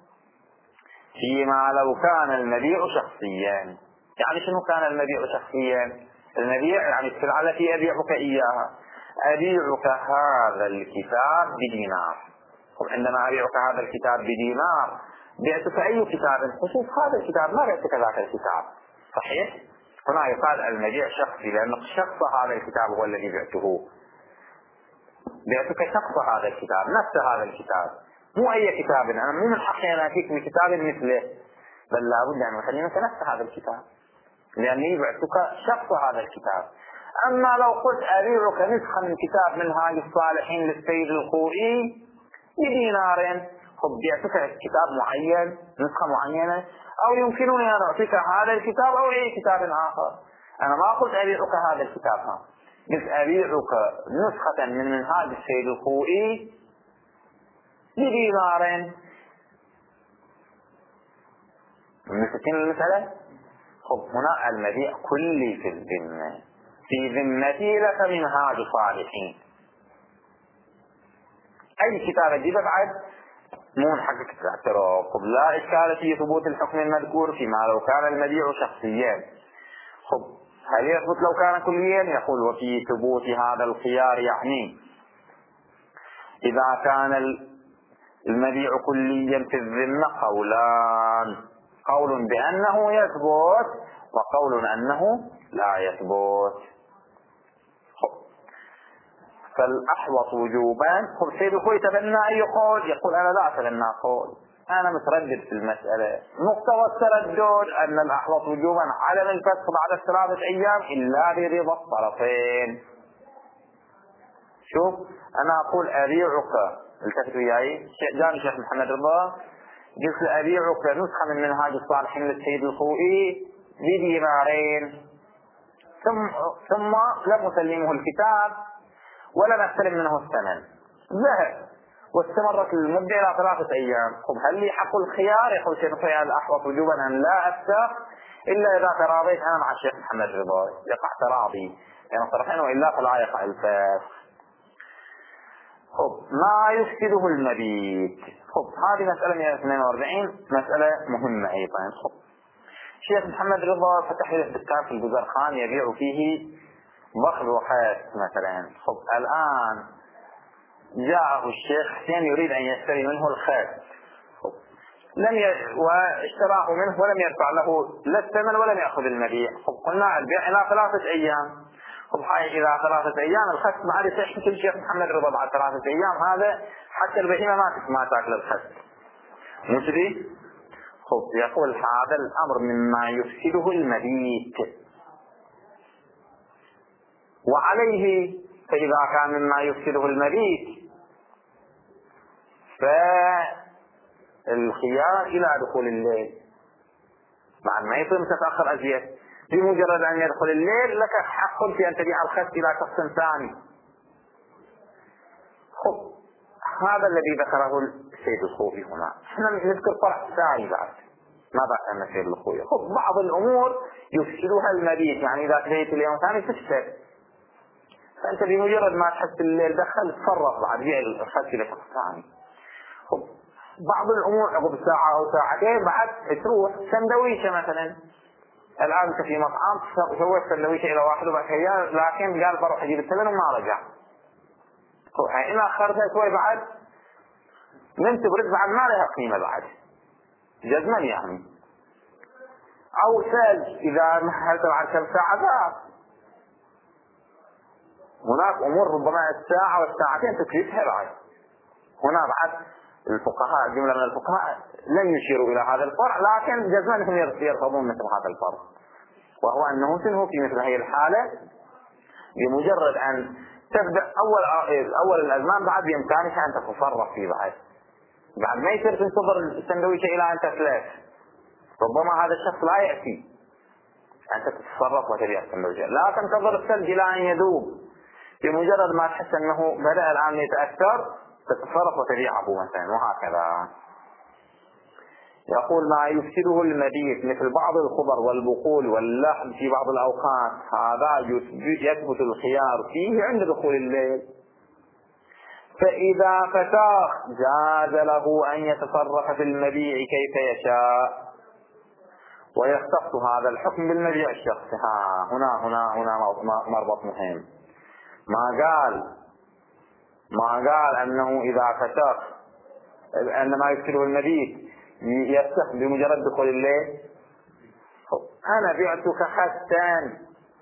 فيما لو كان المبيع شخصيا. يعني شنو كان المبيع شخصيا؟ المبيع يعني السلعة التي أبيعك إياها، أبيعك هذا الكتاب بدينار. عندما أبيعك هذا الكتاب بدينار بعتك أي كتاب؟ خصوص هذا الكتاب، ما بعتك ذاك الكتاب، صحيح؟ هنا يقال المبيع شخصي، لأن شخص هذا الكتاب هو الذي بعته، بعتك شخص هذا الكتاب، نفس هذا الكتاب، مو أي كتاب. أنا مو من حقي أن أتيك بكتاب مثله، بل لابد أن أخلينك نفس هذا الكتاب، لأني بعتك شخص هذا الكتاب. أما لو قلت أبيعك نسخة من كتاب منهاج الصالحين للسيد الخوئي بدينارين، خب بعتك كتاب معين، نسخة معينة، أو يمكنني أن أعطيك هذا الكتاب أو أي كتاب آخر. أنا ما قلت أبيعك هذا الكتاب، ها قلت أبيعك نسخة من منهاج السيد الخوئي بدينارين. مستكين المسألة؟ خب هنا المبيع كلي في الذمة، في ذمتي لك منهاج صالحين، أي كتاب أجيبه بعد مو حقك الاعتراف. خب لا إشكال في ثبوت الحكم المذكور فيما لو كان المبيع شخصيا. خب هل يثبت لو كان كليا؟ يقول وفي ثبوت هذا الخيار يعني إذا كان المبيع كليا في الذمة قولان، قول بأنه يثبت وقول أنه لا يثبت. فالأحوط وجوبا. خب سيد الخوي تبنى أي قول؟ يقول أنا لا أتبنى قول، أنا متردد في المسألة. مقتضى التردد أن الأحوط وجوبا عدم الفسخ بعد ثلاثة أيام إلا برضا الطرفين. شوف أنا أقول أبيعك، التفتوا وياي، جاني شيخ محمد رضا قلت أبيعك نسخة من منهاج الصالحين للسيد الخوئي بدينارين، ثم ثم لم أسلمه الكتاب ولم أستلم منه الثمن، ذهب واستمرت المدة إلى ثلاثة أيام. خب هل لي حق الخيار؟ يقول شيخ الخوئي الأحوط وجوبا أن لا أفسخ إلا إذا تراضيت أنا مع الشيخ محمد رضا، يقع تراضي يعني الطرفين، وإلا فلا يقع الفسخ. خب ما يفسده المبيت. خب هذه مسألة مئة واثنين وأربعين، مسألة مهمة أيضا. خب الشيخ محمد رضا فتح له دكان في البزرخان يبيع فيه بخل وخيط مثلا. خب الآن جاءه الشيخ حسين يريد أن يشتري منه الخيط، لم ي... واشتراه منه ولم يدفع له لا الثمن ولم يأخذ المبيع. خب قلنا البيع إلى ثلاثة أيام. خب هاي إلى ثلاثة أيام الخس ما عاد يحكي الشيخ محمد رضا بعد ثلاثة أيام، هذا حتى البهيمة ما ما تاكل الخس، مو كذي؟ خب يقول هذا الأمر مما يفسده المبيت، وعليه فإذا كان مما يفسده المبيت فالخيار إلى دخول الليل، بعد ما يصير متأخر أزيد، بمجرد أن يدخل الليل لك حق في أن تبيع الخس إلى شخص ثاني. خب هذا الذي ذكره السيد الخوئي هنا. احنا نذكر فرع ثاني بعد ما بعد أن السيد الخوئي. خب بعض الأمور يفسدها المبيت، يعني إذا تبيت اليوم ثاني تفسد، فأنت بمجرد ما تحس الليل دخل تصرف بعد بيع الخس إلى شخص ثاني. خب بعض الأمور عقب ساعة أو ساعتين بعد تروح سندويشة مثلا، الآن أنت في مطعم سويت سندويشة إلى واحد وبعد أيام، لكن قال بروح أجيب الثمن وما رجع. إن أخرتها شوي بعد من تبرد بعد ما لها قيمة بعد جزما يعني. أو ثلج إذا مهلت بعد كم ساعة ذاب. هناك أمور ربما الساعة والساعتين تكلفها بعد. هنا بعد الفقهاء جملة من الفقهاء لم يشيروا إلى هذا الفرع، لكن جزما هم يرفضون مثل هذا الفرع، وهو أنه سنه في مثل هذه الحالة بمجرد أن تبدأ أول أول الأزمان بعد بإمكانك أن تتصرف فيه بعد بعد ما يصير تنتظر السندويشة إلى أن تثلث. ربما هذا الشخص لا يأتي، أنت تتصرف وتبيع السندويشة، لا تنتظر الثلج إلى أن يذوب، بمجرد ما تحس أنه بدأ الآن يتأثر تتصرف وتبيعه مثلا، وهكذا. يقول ما يفسده المبيت مثل بعض الخضر والبقول واللحم في بعض الأوقات هذا يثبت الخيار فيه عند دخول الليل. فإذا فتاخ جاز له أن يتصرف في المبيع كيف يشاء، ويختص هذا الحكم بالمبيع الشخصي. ها هنا هنا هنا مربط مهم. ما قال ما قال أنه إذا فتاخ أن ما يفسده المبيت يفتح بمجرد دخول الليل. أنا بعتك خسا،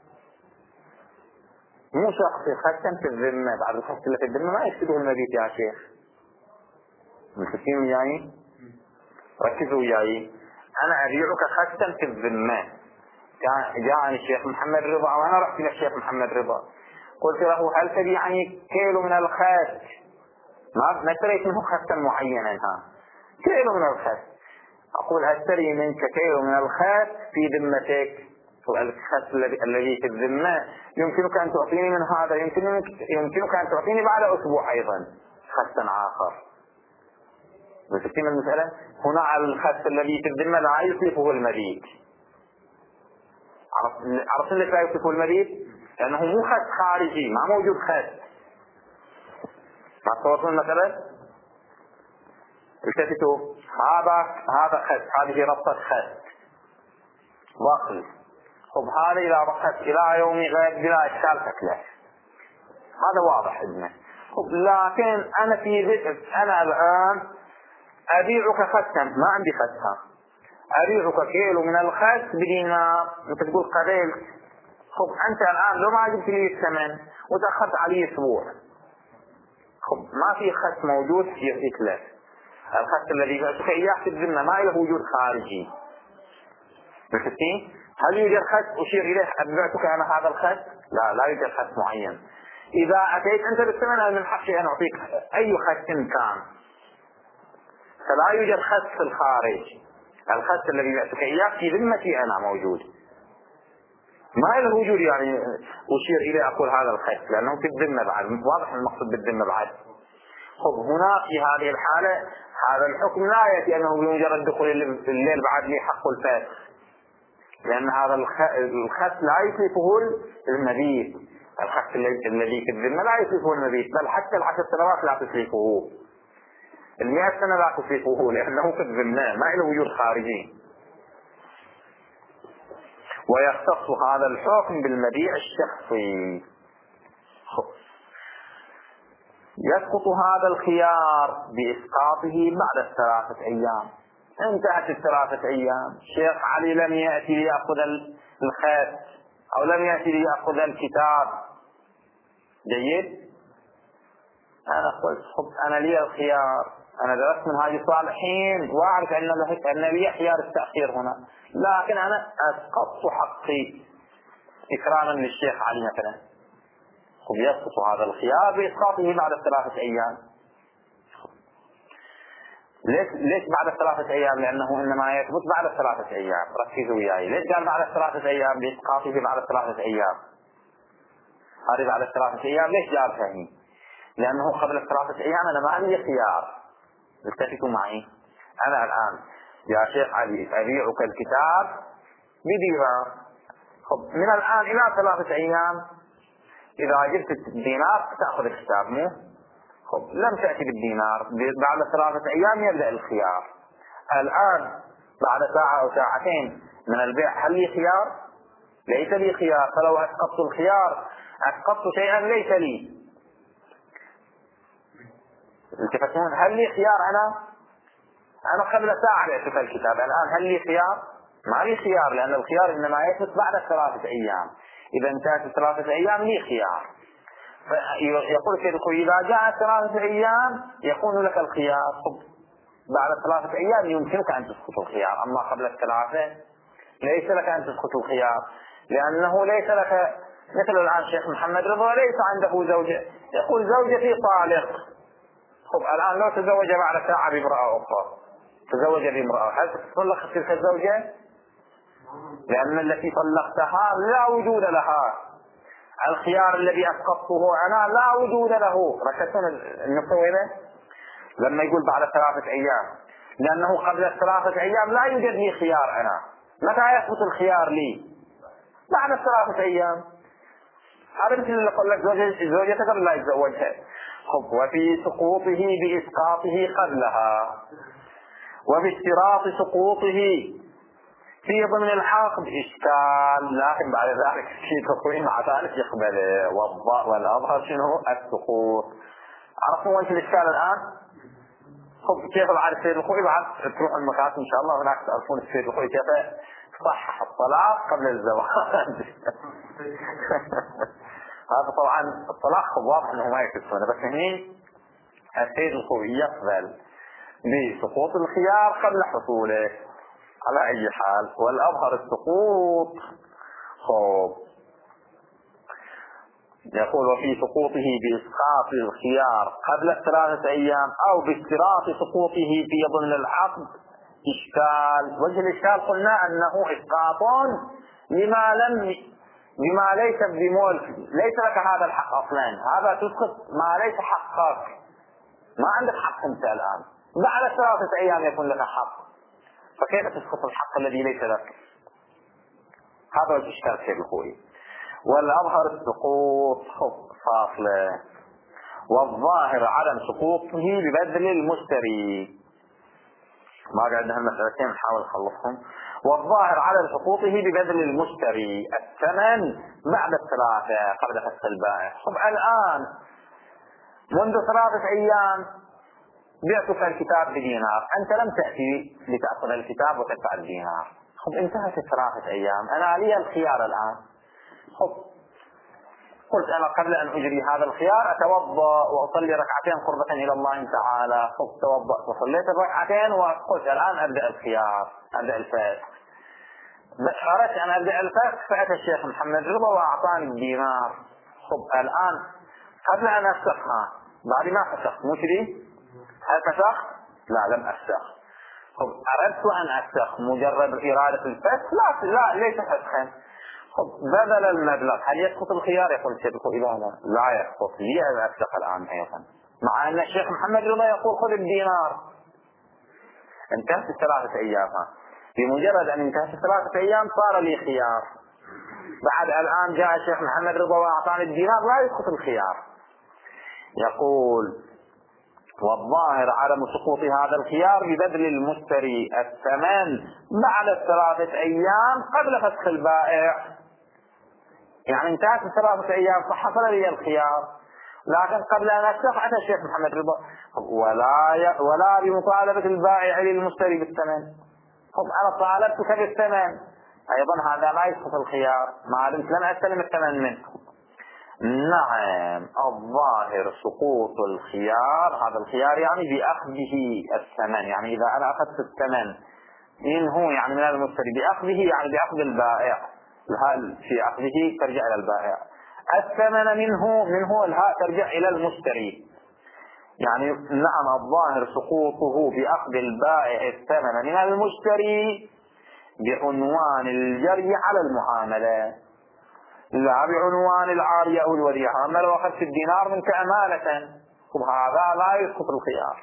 مو شخصي، خسا في الذمة. بعد الخس اللي في الذمة ما يفسده المبيت يا شيخ. متفقين وياي؟ ركزوا وياي. أنا أبيعك خسا في الذمة. جاءني الشيخ محمد رضا وأنا رحت إلى الشيخ محمد رضا قلت له هل تبيعني كيلو من الخس؟ ما ما اشتريت منه خسا معينا، ها كيلو من الخس. أقول أشتري منك كيلو من الخس في ذمتك. الخس الذي في الذمة يمكنك أن تعطيني من هذا، يمكنك يمكنك أن تعطيني بعد أسبوع أيضا خسا آخر. وتفهم المسألة؟ هنا على الخس الذي في الذمة لا يصرفه المبيت. عرفت ليش لا يصرفه المبيت؟ لأنه مو خس خارجي، ما موجود خس. ما تصورون المسألة؟ التفتوا هذا هذا خس، هذه ربطة خس واقل. خب هذا إذا ربطت إلى يوم غير بلا إشكال تكلف، هذا واضح عندنا. خب لكن أنا في ذلك أنا الآن أبيعك خسا، ما عندي خسها، أبيعك كيلو من الخس بدينار. أنت تقول قبلت. خب أنت الآن لو ما جبت لي الثمن وتأخرت عليه أسبوع، خب ما في خس موجود يتلف. الخس الذي بعتك إياه في الذمة ما له وجود خارجي. فهمتني؟ هل يوجد خس أشير إليه أبعتك أنا هذا الخس؟ لا لا يوجد خس معين. إذا أتيت أنت بالثمن من حقي أن أعطيك أي خس كان، فلا يوجد خس في الخارج. الخس الذي بعتك إياه في ذمتي أنا موجود، ما له وجود يعني أشير إليه أقول هذا الخس، لأنه في الذمة بعد. واضح المقصود بالذمة بعد. خب هنا في هذه الحالة هذا الحكم لا يأتي أنه بمجرد دخول الليل بعد لي حق الفاسق، لأن هذا الخس لا يصرفه المبيت. الخس الذي في الذمة لا يصرفه المبيت، بل حتى العشر سنوات لا تصرفه، المئة سنة لا تصرفه، لأنه في الذمة ما له وجود خارجي. ويختص هذا الحكم بالمبيع الشخصي. يسقط هذا الخيار بإسقاطه بعد الثلاثة أيام. انتهت الثلاثة أيام، شيخ علي لم يأتي ليأخذ الخيط أو لم يأتي ليأخذ الكتاب. جيد؟ أنا قلت خب أنا لي الخيار، أنا درست منهاج الصالحين وأعرف أن لي خيار التأخير هنا، لكن أنا أسقطت حقي إكراما للشيخ علي مثلا. خب يسقط هذا الخيار بإسقاطه بعد الثلاثة أيام. ليش ليش بعد الثلاثة أيام؟ لأنه إنما يثبت بعد الثلاثة أيام. ركزوا وياي. ليش قال بعد الثلاثة أيام بإسقاطه بعد الثلاثة أيام؟ هذه بعد الثلاثة أيام ليش قال فهمي؟ لأنه قبل الثلاثة أيام أنا ما عندي خيار. اتفقوا معي. أنا الآن يا شيخ علي أبيعك الكتاب بدينار. خب من الآن إلى ثلاثة أيام إذا جبت الدينار تأخذ الكتاب، مو؟ خب لم تأتي بالدينار، بعد ثلاثة أيام يبدأ الخيار. الآن بعد ساعة أو ساعتين من البيع هل لي خيار؟ ليس لي خيار. فلو أسقطت الخيار أسقطت شيئا ليس لي. التفتون هل لي خيار؟ أنا أنا قبل ساعة بعت الكتاب، الآن هل لي خيار؟ ما لي خيار، لأن الخيار إنما يثبت بعد ثلاثة أيام. إذا انتهت ثلاثة أيام لي خيار. يقول كذلك إذا جاءت ثلاثة أيام يكون لك الخيار. بعد ثلاثة أيام يمكنك أن تسقط الخيار، أما قبل الثلاثة ليس لك أن تسقط الخيار، لأنه ليس لك مثل الآن شيخ محمد رضا ليس عنده زوجة، يقول زوجتي طالق. خب الآن لو تزوج بعد ساعة بامرأة أخرى، تزوج بامرأة، هل تطلق تلك الزوجة؟ لأن التي طلقتها لا وجود لها. الخيار الذي أسقطته أنا لا وجود له. ركزتون النقطة وين؟ لما يقول بعد ثلاثة أيام لأنه قبل ثلاثة أيام لا يوجد لي خيار. أنا متى يثبت الخيار لي؟ بعد ثلاثة أيام. هذا مثل اللي أقول لك زوجتك قبل لا يتزوجها. وفي سقوطه بإسقاطه قبلها وباشتراط سقوطه في ضمن العقد إشكال، لكن بعد ذلك في تقويم مع ذلك يقبله. والأظهر شنو؟ السقوط. عرفتوا وين الإشكال الآن؟ خب كيف بعد السيد الخوي بعد تروح المكاتب إن شاء الله هناك تعرفون السيد الخوي كيف صحح الطلاق قبل الزواج. هذا طبعا الطلاق خب واضح أنه ما يكتسونه، بس هني السيد الخوي يقبل بسقوط الخيار قبل حصوله على أي حال. والأظهر السقوط. خب يقول وفي سقوطه بإسقاط الخيار قبل ثلاثة أيام أو باشتراط سقوطه في ضمن العقد إشكال. وجه الإشكال قلنا أنه إسقاط لما لم بما ليس بملك، ليس لك هذا الحق أصلا، هذا تسقط ما ليس حقك، ما عندك حق أنت الآن، بعد ثلاثة أيام يكون لك حق، فكيف تسقط الحق الذي ليس لك؟ هذا الإشكال سيد الخوي. والأظهر السقوط فاصلة. والظاهر عدم سقوطه ببذل المشتري. ما قعدنا هالمسألتين نحاول نخلصهم. والظاهر عدم سقوطه ببذل المشتري الثمن بعد الثلاثة قبل فسخ البائع. طب الآن منذ ثلاثة أيام بعتك الكتاب بدينار، أنت لم تأتي لتأخذ الكتاب وتدفع الدينار. طب انتهت الثلاثة أيام، أنا لي الخيار الآن. خب قلت أنا قبل أن أجري هذا الخيار أتوضأ وأصلي ركعتين قربة إلى الله تعالى. خب توضأت وصليت الركعتين وقلت الآن أبدأ الخيار، أبدأ الفسخ. أردت أن أبدأ الفسخ فأتى الشيخ محمد رضا وأعطاني الدينار. خب الآن قبل أن أفسخها بعد ما فسخت مو كذي؟ هل فسخت؟ لا لم أفسخ. خب أردت أن أفسخ مجرد إرادة الفسخ؟ لا لا ليس فسخا. بذل المبلغ هل يسقط الخيار؟ يقول الشيخ إذا لا لا يسقط لي أن أفسخ الآن أيضا، مع أن الشيخ محمد رضا يقول خذ الدينار. انتهت الثلاثة أيام. بمجرد أن انتهت الثلاثة أيام صار لي خيار. بعد الآن جاء الشيخ محمد رضا وأعطاني الدينار، لا يسقط الخيار. يقول والظاهر عدم سقوط هذا الخيار ببذل المشتري الثمن بعد الثلاثة أيام قبل فسخ البائع. يعني انتهت الثلاثة أيام فحصل لي الخيار، لكن قبل أن أفسخ أتى الشيخ محمد رضا ولا ي... ولا بمطالبة البائع للمشتري بالثمن. طب أنا طالبتك بالثمن أيضا، هذا لا يسقط الخيار ما دمت لم أستلم الثمن منه. نعم الظاهر سقوط الخيار، هذا الخيار يعني بأخذه الثمن، يعني إذا أنا أخذت الثمن منه يعني من المشتري بأخذه يعني بأخذ البائع، الهاء في أخذه ترجع إلى البائع، الثمن منه منه الهاء ترجع إلى المشتري. يعني نعم الظاهر سقوطه بأخذ البائع الثمن من المشتري بعنوان الجري على المعاملة، لا بعنوان العارية أو الوديعة. أما لو أخذت الدينار منك أمانة هذا لا يسقط الخيار.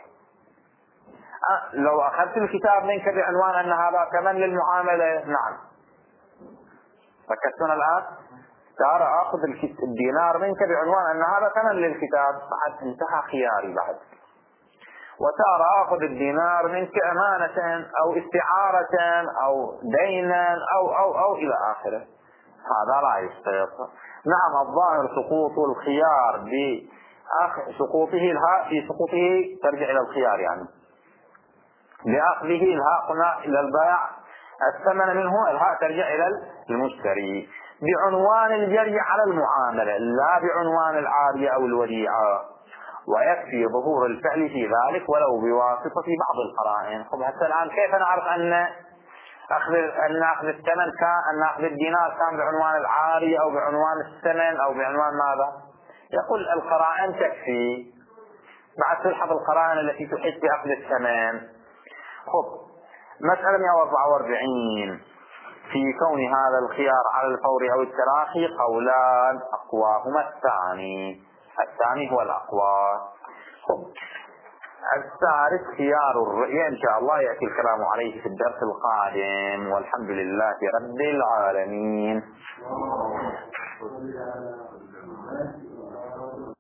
لو أخذت الكتاب منك بعنوان أن هذا ثمن للمعاملة نعم ركزتنا الآن، ترى أخذ الدينار منك بعنوان أن هذا ثمن للكتاب بعد انتهى خياري بعد. وترى أخذ الدينار منك أمانة أو استعارة أو دينا أو أو أو إلى آخره، هذا لا يسقط. نعم الظاهر سقوط الخيار بسقوطه الهاء في سقوطه ترجع إلى الخيار، يعني بأخذه الهاء قلنا إلى البائع الثمن منه الهاء ترجع إلى المشتري بعنوان الجري على المعاملة لا بعنوان العارية أو الوديعة. ويكفي ظهور الفعل في ذلك ولو بواسطة بعض القرائن. طب حتى الآن كيف نعرف أن أخذ أن أخذ الثمن كان أن أخذ الدينار كان بعنوان العارية أو بعنوان الثمن أو بعنوان ماذا؟ يقول القرائن تكفي. بعد تلحظ القرائن التي تحيط بأخذ الثمن. خب مسألة مئة وأربعة وأربعين في كون هذا الخيار على الفور أو التراخي قولان أقواهما الثاني، الثاني هو الأقوى. خب الثالث خيار الرؤية، إن شاء الله يأتي الكلام عليه في الدرس القادم، والحمد لله رب العالمين.